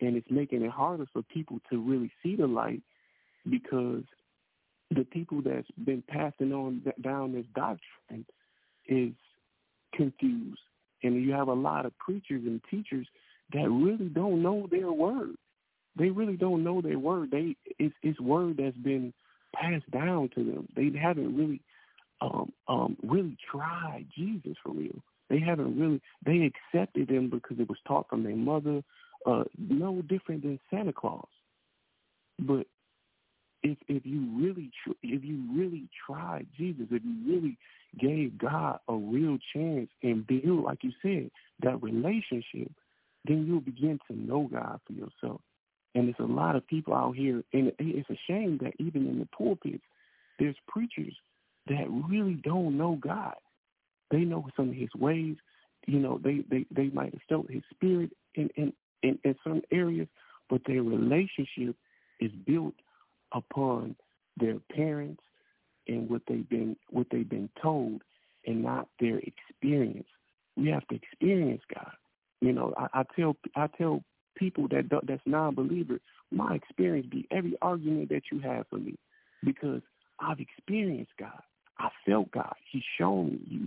and it's making it harder for people to really see the light because the people that's been passing on down this doctrine is confused. And you have a lot of preachers and teachers that really don't know their word. They really don't know their word. It's word that's been passed down to them. They haven't really really tried Jesus for real. They accepted him because it was taught from their mother, no different than Santa Claus. But if you really tried Jesus, if you really gave God a real chance and build, like you said, that relationship, then you'll begin to know God for yourself. And there's a lot of people out here, and it's a shame that even in the pulpits, there's preachers that really don't know God. They know some of his ways. You know, they might have felt his spirit in some areas, but their relationship is built upon their parents and what they've been told, and not their experience. We have to experience God. You know, I tell people that's non-believer, my experience be every argument that you have for me, because I've experienced God. I felt God. He's shown me.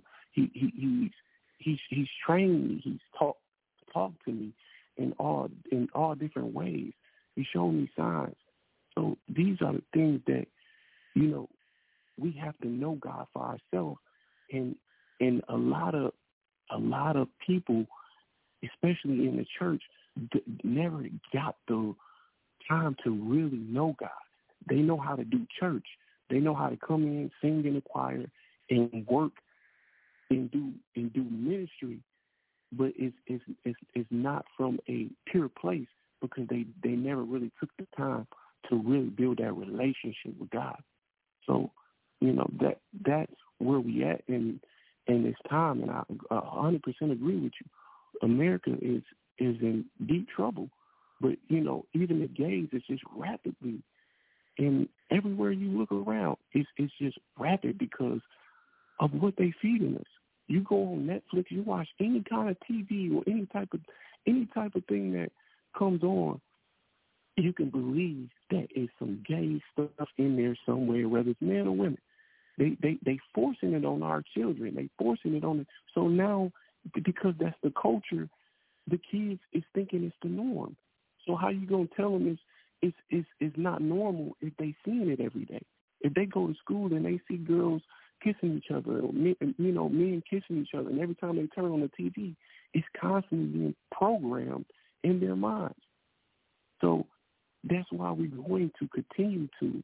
He's trained me. He's talked to me in all different ways. He's shown me signs. So these are the things that, you know, we have to know God for ourselves. And a lot of people, especially in the church, never got the time to really know God. They know how to do church. They know how to come in, sing in the choir, and work and do ministry, but it's not from a pure place because they never really took the time to really build that relationship with God. So, you know, that's where we at in this time, and I 100% agree with you. America is in deep trouble, but you know, even the gays is just rapidly, and everywhere you look around, it's just rapid because of what they feeding us. You go on Netflix, you watch any kind of TV or any type of thing that comes on, you can believe that is some gay stuff in there somewhere, whether it's men or women. They forcing it on our children. They forcing it on it. So now, because that's the culture, the kids is thinking it's the norm. So how you gonna tell them it's not normal if they seeing it every day? If they go to school and they see girls kissing each other, or men kissing each other, and every time they turn on the TV, it's constantly being programmed in their minds. So that's why we're going to continue to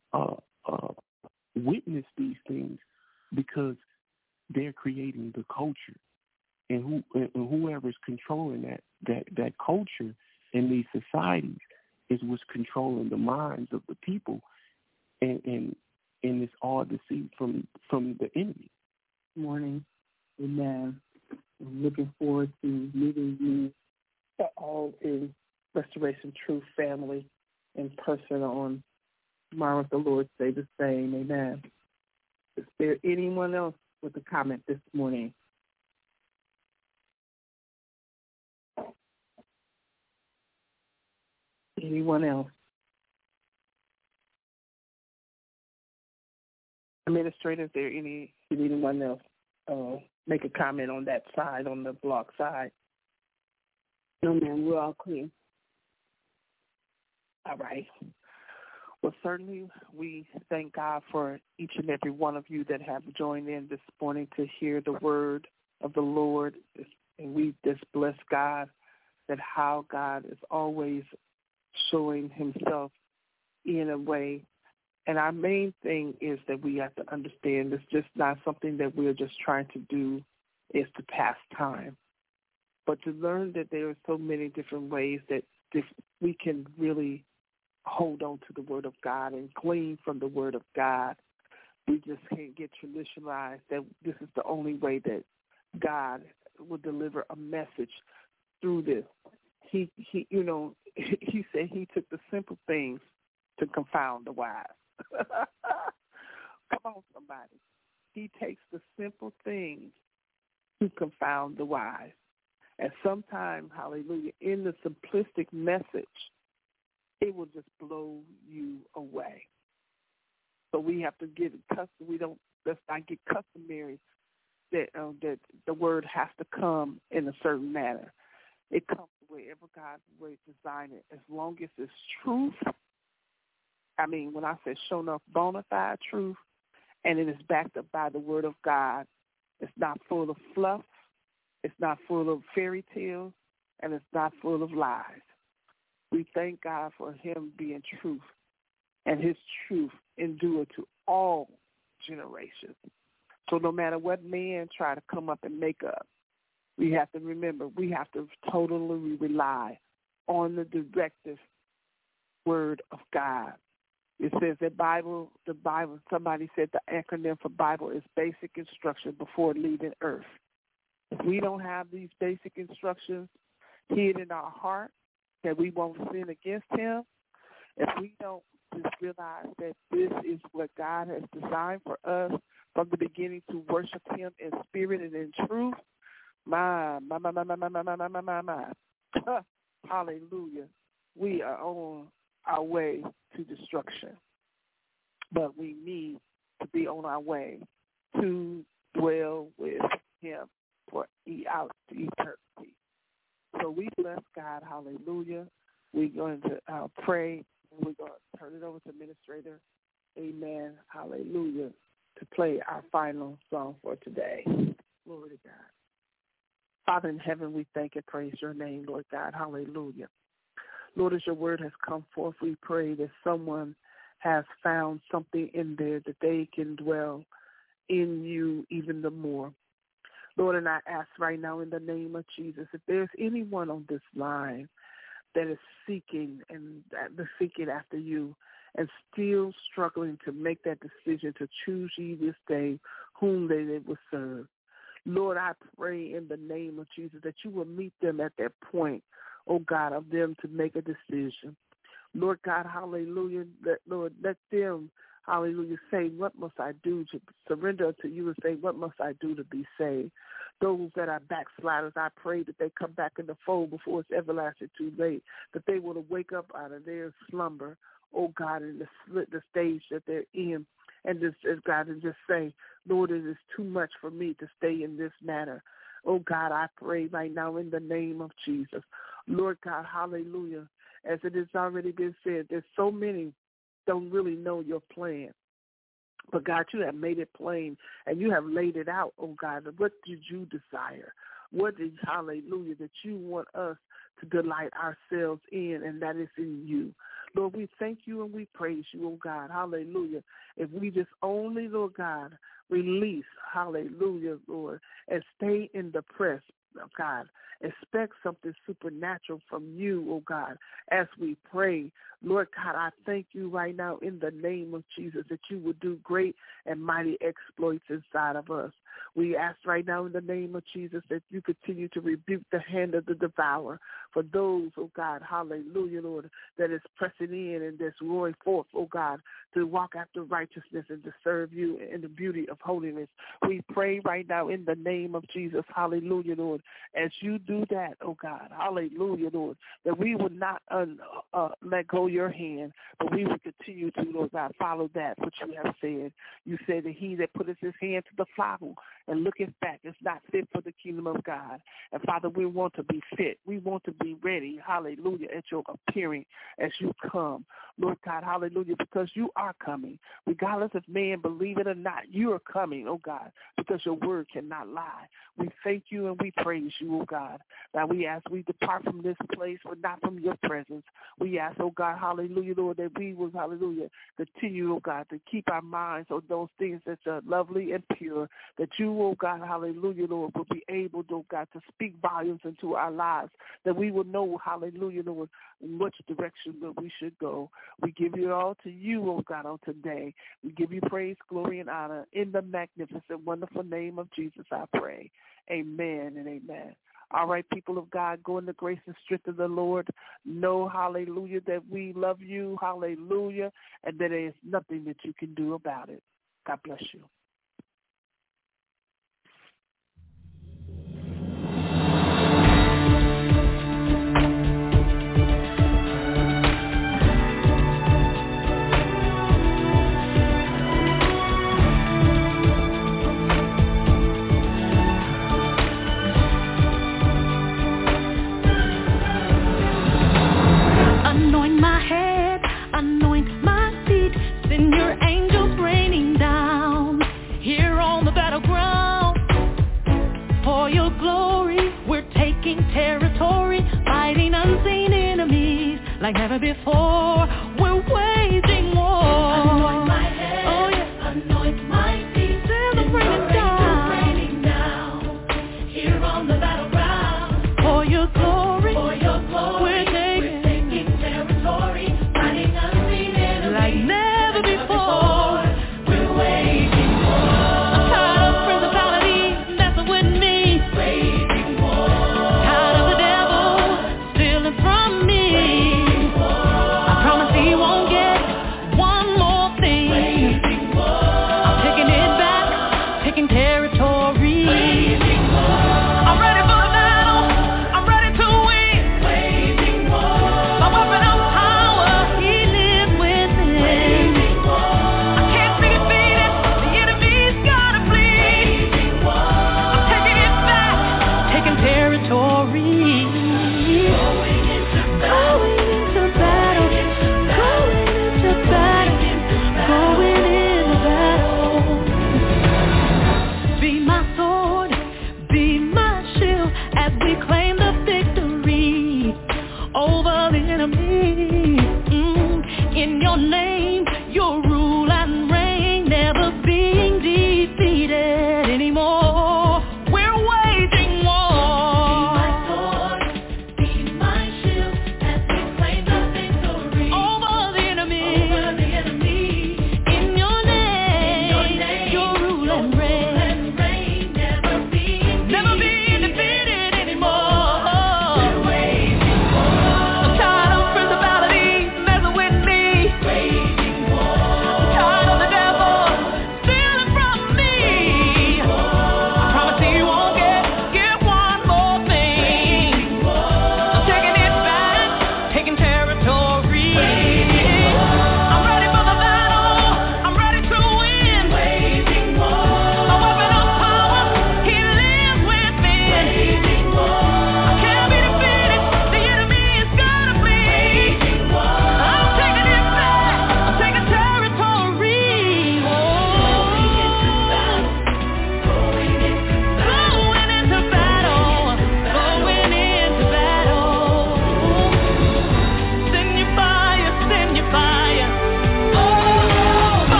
witness these things, because they're creating the culture, and whoever's controlling that culture in these societies is what's controlling the minds of the people, and it's all deceit from the enemy. Morning, amen. I'm looking forward to meeting you all in Restoration Truth family in person on tomorrow. If the Lord say the same, amen. Is there anyone else with a comment this morning? Anyone else? Administrator, is there anyone else make a comment on that side, on the block side? No, ma'am, we're all clear. All right. Well, certainly we thank God for each and every one of you that have joined in this morning to hear the word of the Lord. And we just bless God that how God is always showing himself in a way. And our main thing is that we have to understand it's just not something that we're just trying to do is to pass time, but to learn that there are so many different ways that we can really hold on to the Word of God and glean from the Word of God. We just can't get traditionalized that this is the only way that God will deliver a message through this. He said he took the simple things to confound the wise. Come on, somebody. He takes the simple things to confound the wise. And sometimes, hallelujah, in the simplistic message, it will just blow you away. So we have to get custom. Let's not get customary that the word has to come in a certain manner. It comes wherever God would design it, as long as it's truth. I mean, when I say show enough bona fide truth, and it is backed up by the word of God, it's not full of fluff, it's not full of fairy tales, and it's not full of lies. We thank God for him being truth, and his truth endure to all generations. So no matter what man try to come up and make up, we have to remember, we have to totally rely on the directive word of God. It says that the Bible, somebody said the acronym for Bible is basic instruction before leaving earth. If we don't have these basic instructions hid in our heart that we won't sin against him, if we don't just realize that this is what God has designed for us from the beginning to worship him in spirit and in truth, my. Hallelujah. We are on our way to destruction. But we need to be on our way to dwell with him for out eternity. So we bless God. Hallelujah. We're going to pray, and we're going to turn it over to Administrator. Amen. Hallelujah. To play our final song for today. Glory to God. Father in heaven, we thank and praise your name, Lord God. Hallelujah. Lord, as your word has come forth, we pray that someone has found something in there that they can dwell in you even the more. Lord, and I ask right now in the name of Jesus, if there's anyone on this line that is seeking after you and still struggling to make that decision to choose ye this day whom they will serve, Lord, I pray in the name of Jesus that you will meet them at that point, oh God, of them to make a decision. Lord God, hallelujah, Lord, let them, hallelujah, say, what must I do to surrender to you, and say, what must I do to be saved? Those that are backsliders, I pray that they come back in the fold before it's everlasting too late, that they will wake up out of their slumber, oh God, in the stage that they're in, and just, God, and just say, Lord, it is too much for me to stay in this manner. Oh God, I pray right now in the name of Jesus. Lord God, hallelujah. As it has already been said, there's so many don't really know your plan. But God, you have made it plain, and you have laid it out, oh God. What did you desire? What is, hallelujah, that you want us to delight ourselves in, and that is in you. Lord, we thank you and we praise you, oh God, hallelujah. If we just only, Lord God, release, hallelujah, Lord, and stay in the press, oh God, expect something supernatural from you, oh God, as we pray. Lord God, I thank you right now in the name of Jesus that you will do great and mighty exploits inside of us. We ask right now in the name of Jesus that you continue to rebuke the hand of the devourer for those, oh God, hallelujah, Lord, that is pressing in and that's roaring forth, oh God, to walk after righteousness and to serve you in the beauty of holiness. We pray right now in the name of Jesus, hallelujah, Lord, as you do that, oh God, hallelujah, Lord, that we would not let go your hand, but we will continue to, Lord God, follow that which you have said. You said that he that putteth his hand to the plow and looketh back is not fit for the kingdom of God. And Father, we want to be fit. We want to be ready, hallelujah, at your appearing as you come. Lord God, hallelujah, because you are coming. Regardless if man believe it or not, you are coming, oh God, because your word cannot lie. We thank you and we praise you, oh God. Now we ask we depart from this place, but not from your presence. We ask, oh God, hallelujah, Lord, that we will, hallelujah, continue, oh God, to keep our minds on those things that are lovely and pure, that you, oh God, hallelujah, Lord, will be able, oh God, to speak volumes into our lives, that we will know, hallelujah, Lord, in which direction that we should go. We give it all to you, oh God, on today. We give you praise, glory, and honor. In the magnificent, wonderful name of Jesus, I pray. Amen and amen. All right, people of God, go in the grace and strength of the Lord. Know, hallelujah, that we love you, hallelujah, and that there is nothing that you can do about it. God bless you. the battleground. For your glory, we're taking territory, fighting unseen enemies like never before. We're